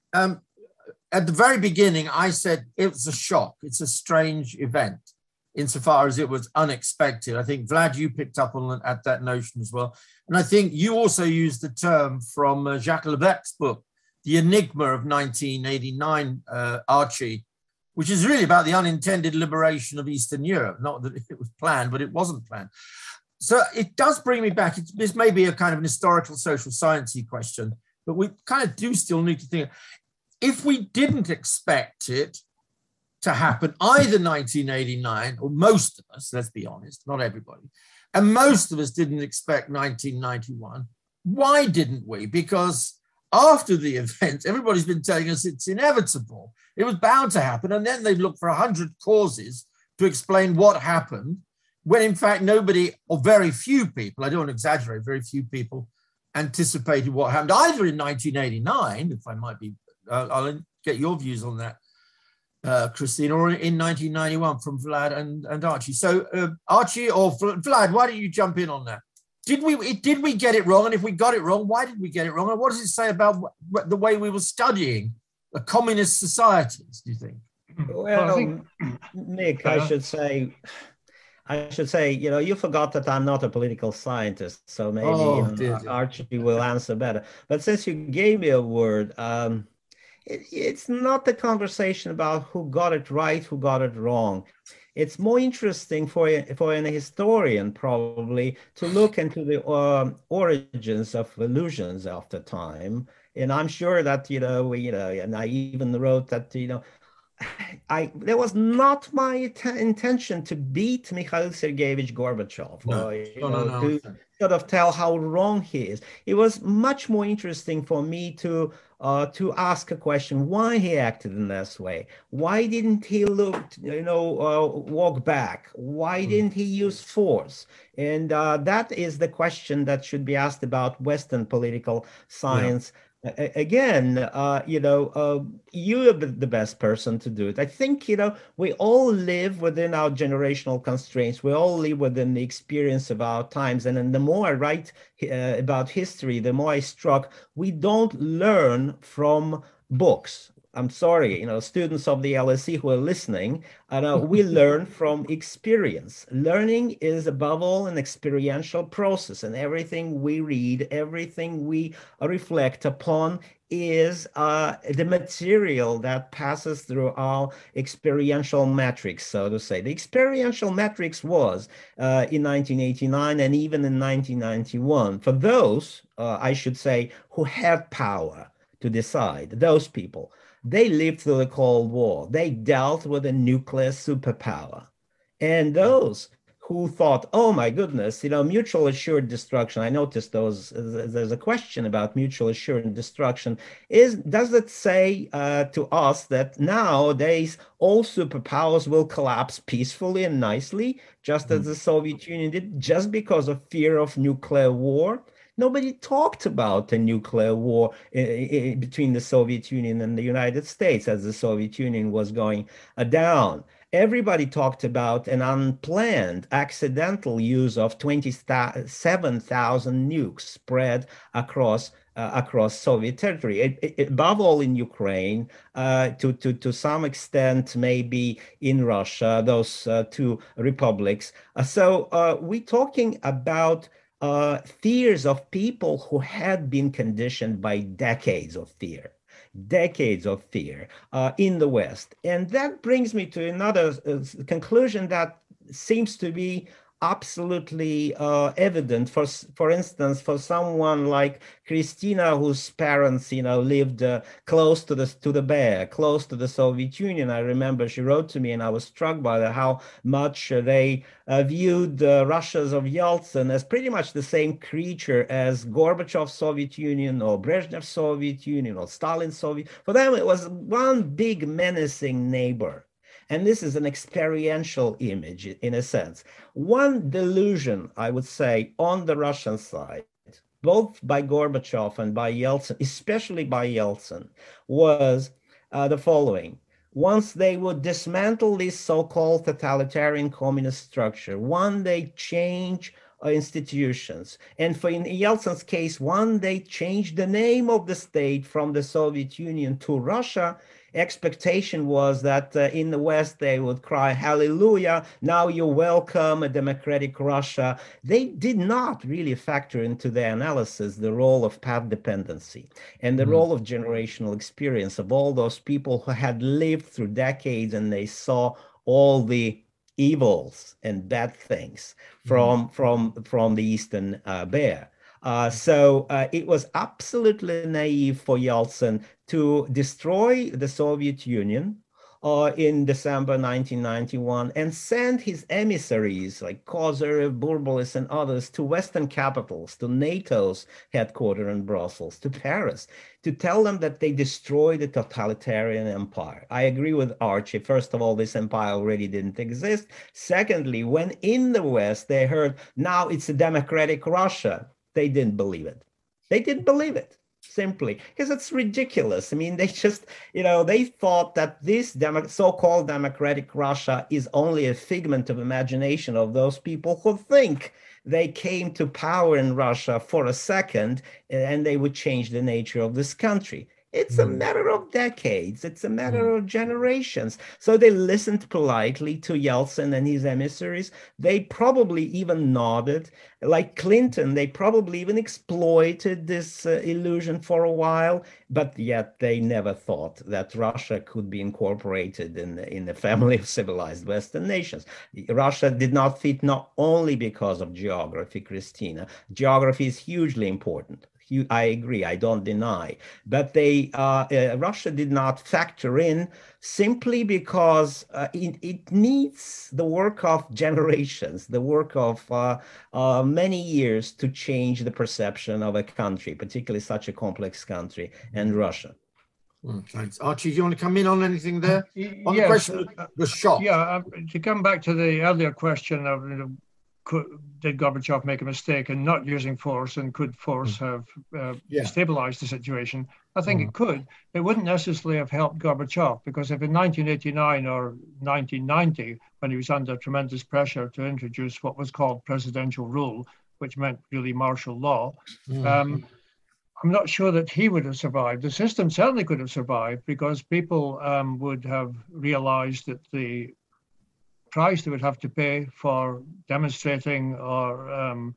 At the very beginning, I said it was a shock. It's a strange event, insofar as it was unexpected. I think, Vlad, you picked up on at that notion as well. And I think you also used the term from Jacques Levesque's book, The Enigma of 1989, Archie, which is really about the unintended liberation of Eastern Europe. Not that it was planned, but it wasn't planned. So it does bring me back. This may be a kind of an historical social sciencey question, but we kind of do still need to think, if we didn't expect it to happen, either 1989, or most of us, let's be honest, not everybody, and most of us didn't expect 1991, why didn't we? Because after the event, everybody's been telling us it's inevitable. It was bound to happen. And then they've looked for 100 causes to explain what happened, when in fact nobody, or very few people, I don't want to exaggerate, very few people anticipated what happened, either in 1989, if I might be, I'll get your views on that, Christina, or in 1991 from Vlad and Archie. So Archie or Vlad, why don't you jump in on that? Did we get it wrong? And if we got it wrong, why did we get it wrong? And what does it say about the way we were studying the communist societies, do you think? Well, Nick, I should say, you forgot that I'm not a political scientist, so maybe Archie will answer better. But since you gave me a word, it's not the conversation about who got it right, who got it wrong. It's more interesting for an historian probably to look into the origins of illusions of the time. And I'm sure that, and I even wrote that, there was not my intention to beat Mikhail Sergeyevich Gorbachev, No. or to sort of tell how wrong he is. It was much more interesting for me to ask a question: why he acted in this way? Why didn't he walk back? Why didn't he use force? And that is the question that should be asked about Western political science. Yeah. Again, you're the best person to do it. I think, we all live within our generational constraints. We all live within the experience of our times. And then the more I write about history, the more I struck, we don't learn from books. I'm sorry, students of the LSE who are listening, we learn from experience. Learning is above all an experiential process, and everything we read, everything we reflect upon is the material that passes through our experiential matrix, so to say. The experiential matrix was in 1989 and even in 1991, for those, I should say, who had power to decide, those people. They lived through the Cold War. They dealt with a nuclear superpower. And those who thought, oh my goodness, mutual assured destruction. I noticed there's a question about mutual assured destruction. Does it say to us that nowadays all superpowers will collapse peacefully and nicely, just as the Soviet Union did, just because of fear of nuclear war? Nobody talked about a nuclear war between the Soviet Union and the United States as the Soviet Union was going down. Everybody talked about an unplanned, accidental use of 27,000 nukes spread across Soviet territory, above all in Ukraine, to some extent maybe in Russia, those two republics. So we're talking about fears of people who had been conditioned by decades of fear in the West. And that brings me to another conclusion that seems to be absolutely evident. For instance, for someone like Christina, whose parents, lived close to the Soviet Union. I remember she wrote to me, and I was struck by how much they viewed the Russias of Yeltsin as pretty much the same creature as Gorbachev's Soviet Union or Brezhnev's Soviet Union or Stalin's Soviet. For them, it was one big menacing neighbor. And this is an experiential image in a sense. One delusion, I would say, on the Russian side, both by Gorbachev and by Yeltsin, especially by Yeltsin, was the following. Once they would dismantle this so-called totalitarian communist structure, one they change institutions. And in Yeltsin's case, one they changed the name of the state from the Soviet Union to Russia. Expectation was that in the West, they would cry, hallelujah, now you're welcome, a democratic Russia. They did not really factor into their analysis the role of path dependency and the role of generational experience of all those people who had lived through decades, and they saw all the evils and bad things from the Eastern Bear. So it was absolutely naive for Yeltsin to destroy the Soviet Union in December 1991 and send his emissaries like Kozyrev, Bourboulous, and others to Western capitals, to NATO's headquarters in Brussels, to Paris, to tell them that they destroyed the totalitarian empire. I agree with Archie. First of all, this empire already didn't exist. Secondly, when in the West they heard, now it's a democratic Russia, they didn't believe it. They didn't believe it, simply because it's ridiculous. I mean, they just, they thought that this so-called democratic Russia is only a figment of imagination of those people who think they came to power in Russia for a second and they would change the nature of this country. It's a matter of decades. It's a matter of generations. So they listened politely to Yeltsin and his emissaries. They probably even nodded. Like Clinton, they probably even exploited this illusion for a while, but yet they never thought that Russia could be incorporated in the family of civilized Western nations. Russia did not fit not only because of geography, Christina. Geography is hugely important. I agree. I don't deny. But Russia did not factor in simply because it needs the work of generations, the work of many years to change the perception of a country, particularly such a complex country, and Russia. Thanks. Archie, do you want to come in on anything there? On yes, the question of the shock. Yeah, to come back to the earlier question of did Gorbachev make a mistake in not using force, and could force have stabilized the situation? I think it could. It wouldn't necessarily have helped Gorbachev, because if in 1989 or 1990, when he was under tremendous pressure to introduce what was called presidential rule, which meant really martial law, I'm not sure that he would have survived. The system certainly could have survived, because people would have realized that the price they would have to pay for demonstrating or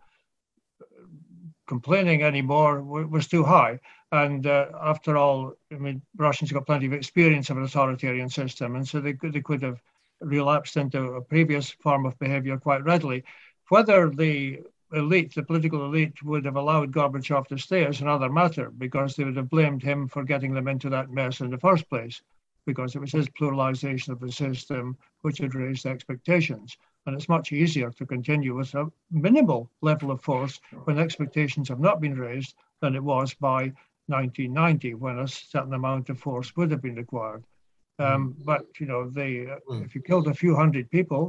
complaining anymore was too high. And after all, I mean, Russians got plenty of experience of an authoritarian system, and so they could have relapsed into a previous form of behavior quite readily. Whether the elite, the political elite, would have allowed Gorbachev to stay is another matter, because they would have blamed him for getting them into that mess in the first place, because it was his pluralization of the system which had raised expectations. And it's much easier to continue with a minimal level of force when expectations have not been raised than it was by 1990, when a certain amount of force would have been required. But, you know, if you killed a few hundred people,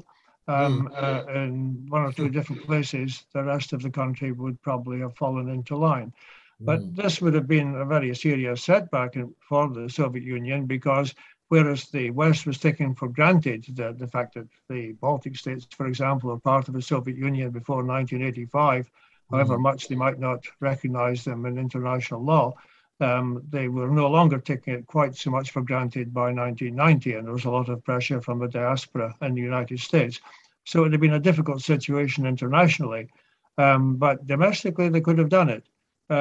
in one or two different places, the rest of the country would probably have fallen into line. But this would have been a very serious setback for the Soviet Union, because whereas the West was taking for granted the fact that the Baltic states, for example, were part of the Soviet Union before 1985, however much they might not recognize them in international law, they were no longer taking it quite so much for granted by 1990, and there was a lot of pressure from the diaspora in the United States. So it would have been a difficult situation internationally, but domestically they could have done it.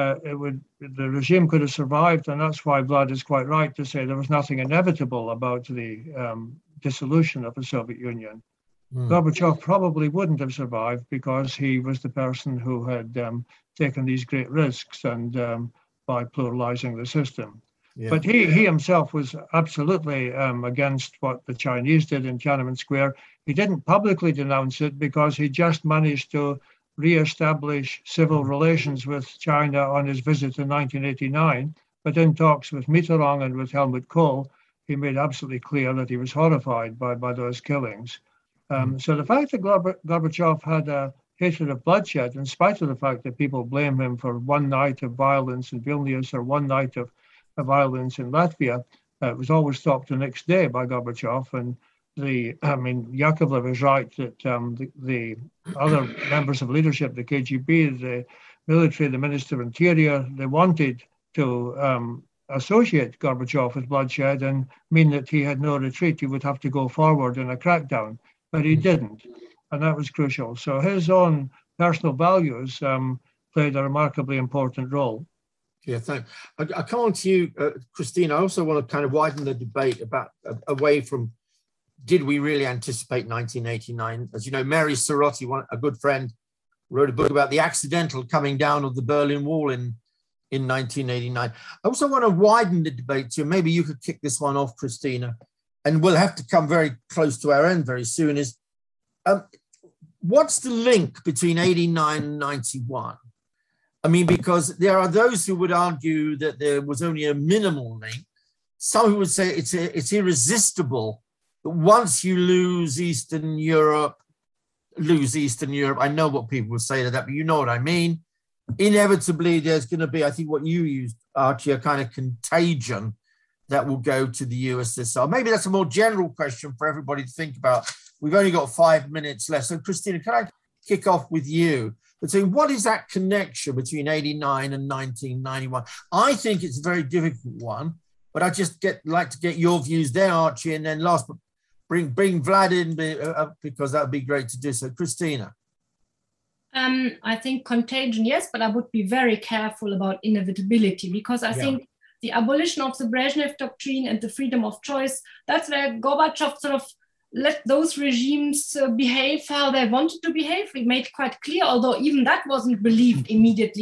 The regime could have survived, and that's why Vlad is quite right to say there was nothing inevitable about the dissolution of the Soviet Union. Gorbachev probably wouldn't have survived, because he was the person who had taken these great risks and by pluralizing the system. But he himself was absolutely against what the Chinese did in Tiananmen Square. He didn't publicly denounce it, because he just managed to re-establish civil relations with China on his visit in 1989. But in talks with Mitterrand and with Helmut Kohl, he made absolutely clear that he was horrified by those killings. So the fact that Gorbachev had a hatred of bloodshed, in spite of the fact that people blame him for one night of violence in Vilnius or one night of violence in Latvia, was always stopped the next day by Gorbachev. And Yakovlev is right that the other members of leadership, the KGB, the military, the Minister of Interior, they wanted to associate Gorbachev with bloodshed and mean that he had no retreat. He would have to go forward in a crackdown, but he didn't. And that was crucial. So his own personal values played a remarkably important role. Yeah, thanks. I come on to you, Christine. I also want to kind of widen the debate about away from, did we really anticipate 1989? As you know, Mary Sorotti, a good friend, wrote a book about the accidental coming down of the Berlin Wall in 1989. I also want to widen the debate to, maybe you could kick this one off, Christina, and we'll have to come very close to our end very soon, is what's the link between 89 and 91? I mean, because there are those who would argue that there was only a minimal link. Some who would say it's irresistible. Once you lose Eastern Europe, I know what people will say to that, but you know what I mean. Inevitably, there's going to be, I think what you used, Archie, a kind of contagion that will go to the USSR. Maybe that's a more general question for everybody to think about. We've only got 5 minutes left. So, Christina, can I kick off with you? But so what is that connection between 89 and 1991? I think it's a very difficult one, but I just like to get your views there, Archie, and then last, but bring Vlad in because that would be great to do so. Christina. I think contagion, yes, but I would be very careful about inevitability, because I think the abolition of the Brezhnev doctrine and the freedom of choice, that's where Gorbachev sort of let those regimes behave how they wanted to behave. We made quite clear, although even that wasn't believed immediately,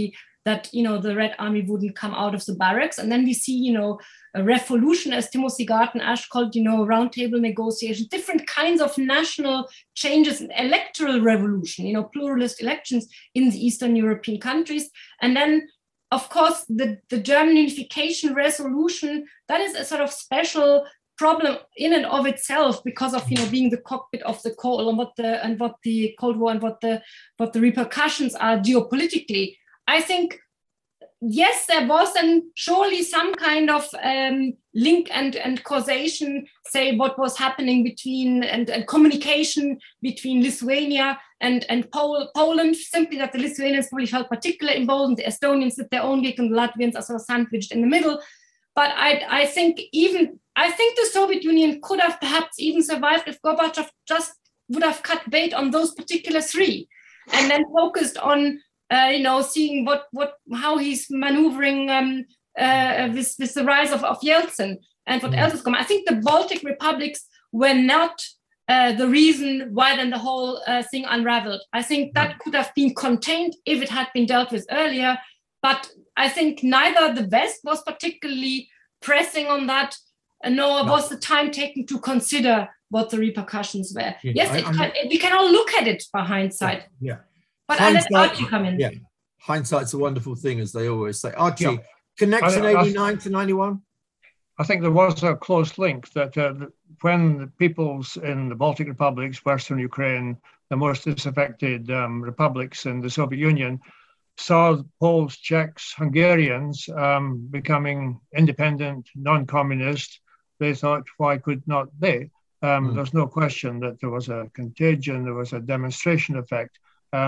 that, the Red Army wouldn't come out of the barracks. And then we see, a revolution, as Timothy Garton Ash called, roundtable negotiations, different kinds of national changes, electoral revolution, pluralist elections in the Eastern European countries. And then, of course, the German unification resolution, that is a sort of special problem in and of itself, because of being the cockpit of the Cold War and what the Cold War and what the repercussions are geopolitically. I think, yes, there was then surely some kind of link and causation, say what was happening between and communication between Lithuania and Poland, simply that the Lithuanians probably felt particularly emboldened, the Estonians did their own gig, and the Latvians are sort of sandwiched in the middle. But I think the Soviet Union could have perhaps even survived if Gorbachev just would have cut bait on those particular three, and then focused on seeing how he's maneuvering with the rise of Yeltsin and what else is coming. I think the Baltic republics were not the reason why then the whole thing unraveled. I think that could have been contained if it had been dealt with earlier. But I think neither the West was particularly pressing on that, nor was the time taken to consider what the repercussions were. Yeah, we can all look at it by hindsight. Yeah. But I'll let Archie come in. Yeah, hindsight's a wonderful thing, as they always say. Archie, connection 89 to 91? I think there was a close link that when the peoples in the Baltic republics, Western Ukraine, the most disaffected republics in the Soviet Union, saw Poles, Czechs, Hungarians becoming independent, non-communist, they thought, why could not they? There's no question that there was a contagion, there was a demonstration effect.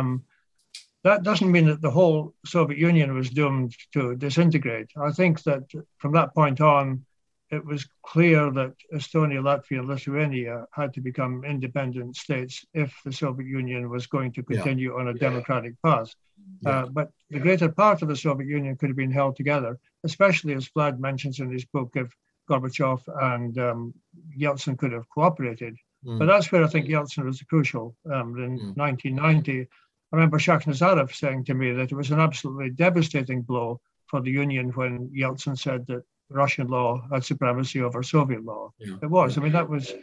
That doesn't mean that the whole Soviet Union was doomed to disintegrate. I think that from that point on, it was clear that Estonia, Latvia, and Lithuania had to become independent states if the Soviet Union was going to continue on a democratic path. But the greater part of the Soviet Union could have been held together, especially as Vlad mentions in his book, if Gorbachev and Yeltsin could have cooperated. But that's where I think Yeltsin was crucial. In 1990, I remember Shakhnazarov saying to me that it was an absolutely devastating blow for the Union when Yeltsin said that Russian law had supremacy over Soviet law. It was. I mean, that was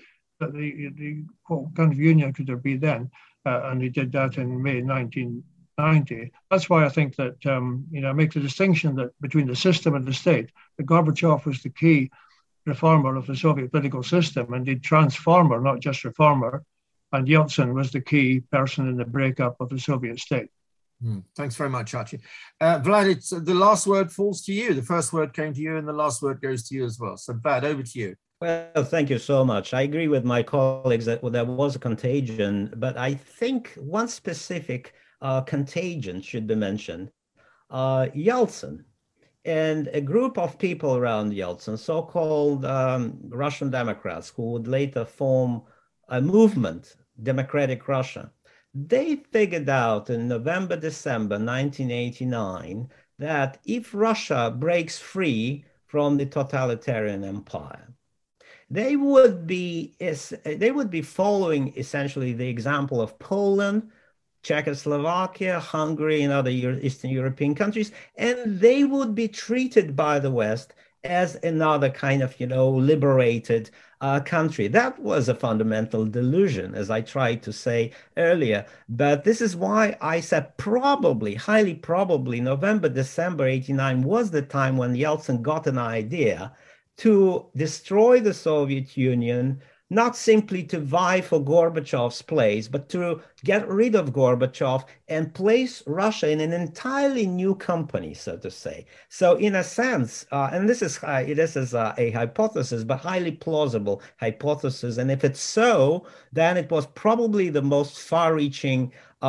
what kind of union could there be then? And he did that in May 1990. That's why I think that, I make the distinction that between the system and the state, that Gorbachev was the key reformer of the Soviet political system, indeed transformer, not just reformer, and Yeltsin was the key person in the breakup of the Soviet state. Thanks very much, Archie. Vlad, the last word falls to you. The first word came to you and the last word goes to you as well. So Vlad, over to you. Well, thank you so much. I agree with my colleagues that there was a contagion, but I think one specific contagion should be mentioned. Yeltsin and a group of people around Yeltsin, so-called Russian Democrats, who would later form a movement, Democratic Russia. They figured out in November, December 1989 that if Russia breaks free from the totalitarian empire, they would be following essentially the example of Poland, Czechoslovakia, Hungary, and other Eastern European countries, and they would be treated by the West as another kind of, liberated country. That was a fundamental delusion, as I tried to say earlier. But this is why I said probably, highly probably, November, December 89 was the time when Yeltsin got an idea to destroy the Soviet Union, not simply to vie for Gorbachev's place, but to get rid of Gorbachev and place Russia in an entirely new company, so to say. So in a sense, and this is a hypothesis, but highly plausible hypothesis. And if it's so, then it was probably the most far-reaching,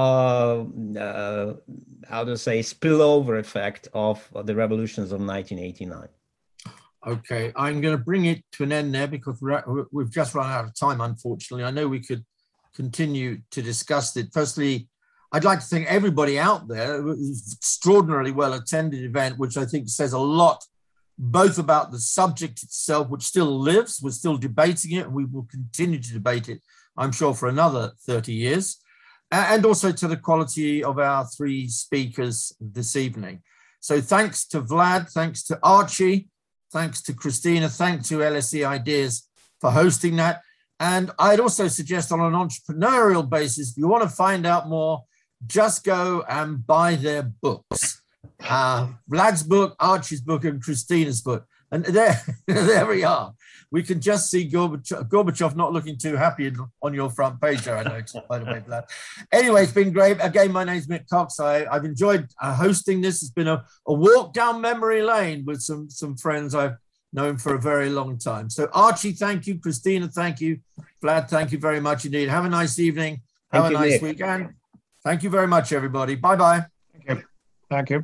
spillover effect of the revolutions of 1989. Okay, I'm going to bring it to an end there because we've just run out of time, unfortunately. I know we could continue to discuss it. Firstly, I'd like to thank everybody out there. It was an extraordinarily well-attended event, which I think says a lot, both about the subject itself, which still lives. We're still debating it, and we will continue to debate it, I'm sure, for another 30 years, and also to the quality of our three speakers this evening. So thanks to Vlad, thanks to Archie, thanks to Christina, thanks to LSE Ideas for hosting that. And I'd also suggest on an entrepreneurial basis, if you want to find out more, just go and buy their books. Vlad's book, Archie's book, and Christina's book. And there we are. We can just see Gorbachev not looking too happy on your front page there, I noticed, by the way, Vlad. Anyway, it's been great. Again, my name's Mick Cox. I've enjoyed hosting this. It's been a walk down memory lane with some friends I've known for a very long time. So Archie, thank you. Christina, thank you. Vlad, thank you very much indeed. Have a nice evening. Have a nice weekend. Thank you very much, everybody. Bye-bye. Thank you. Thank you.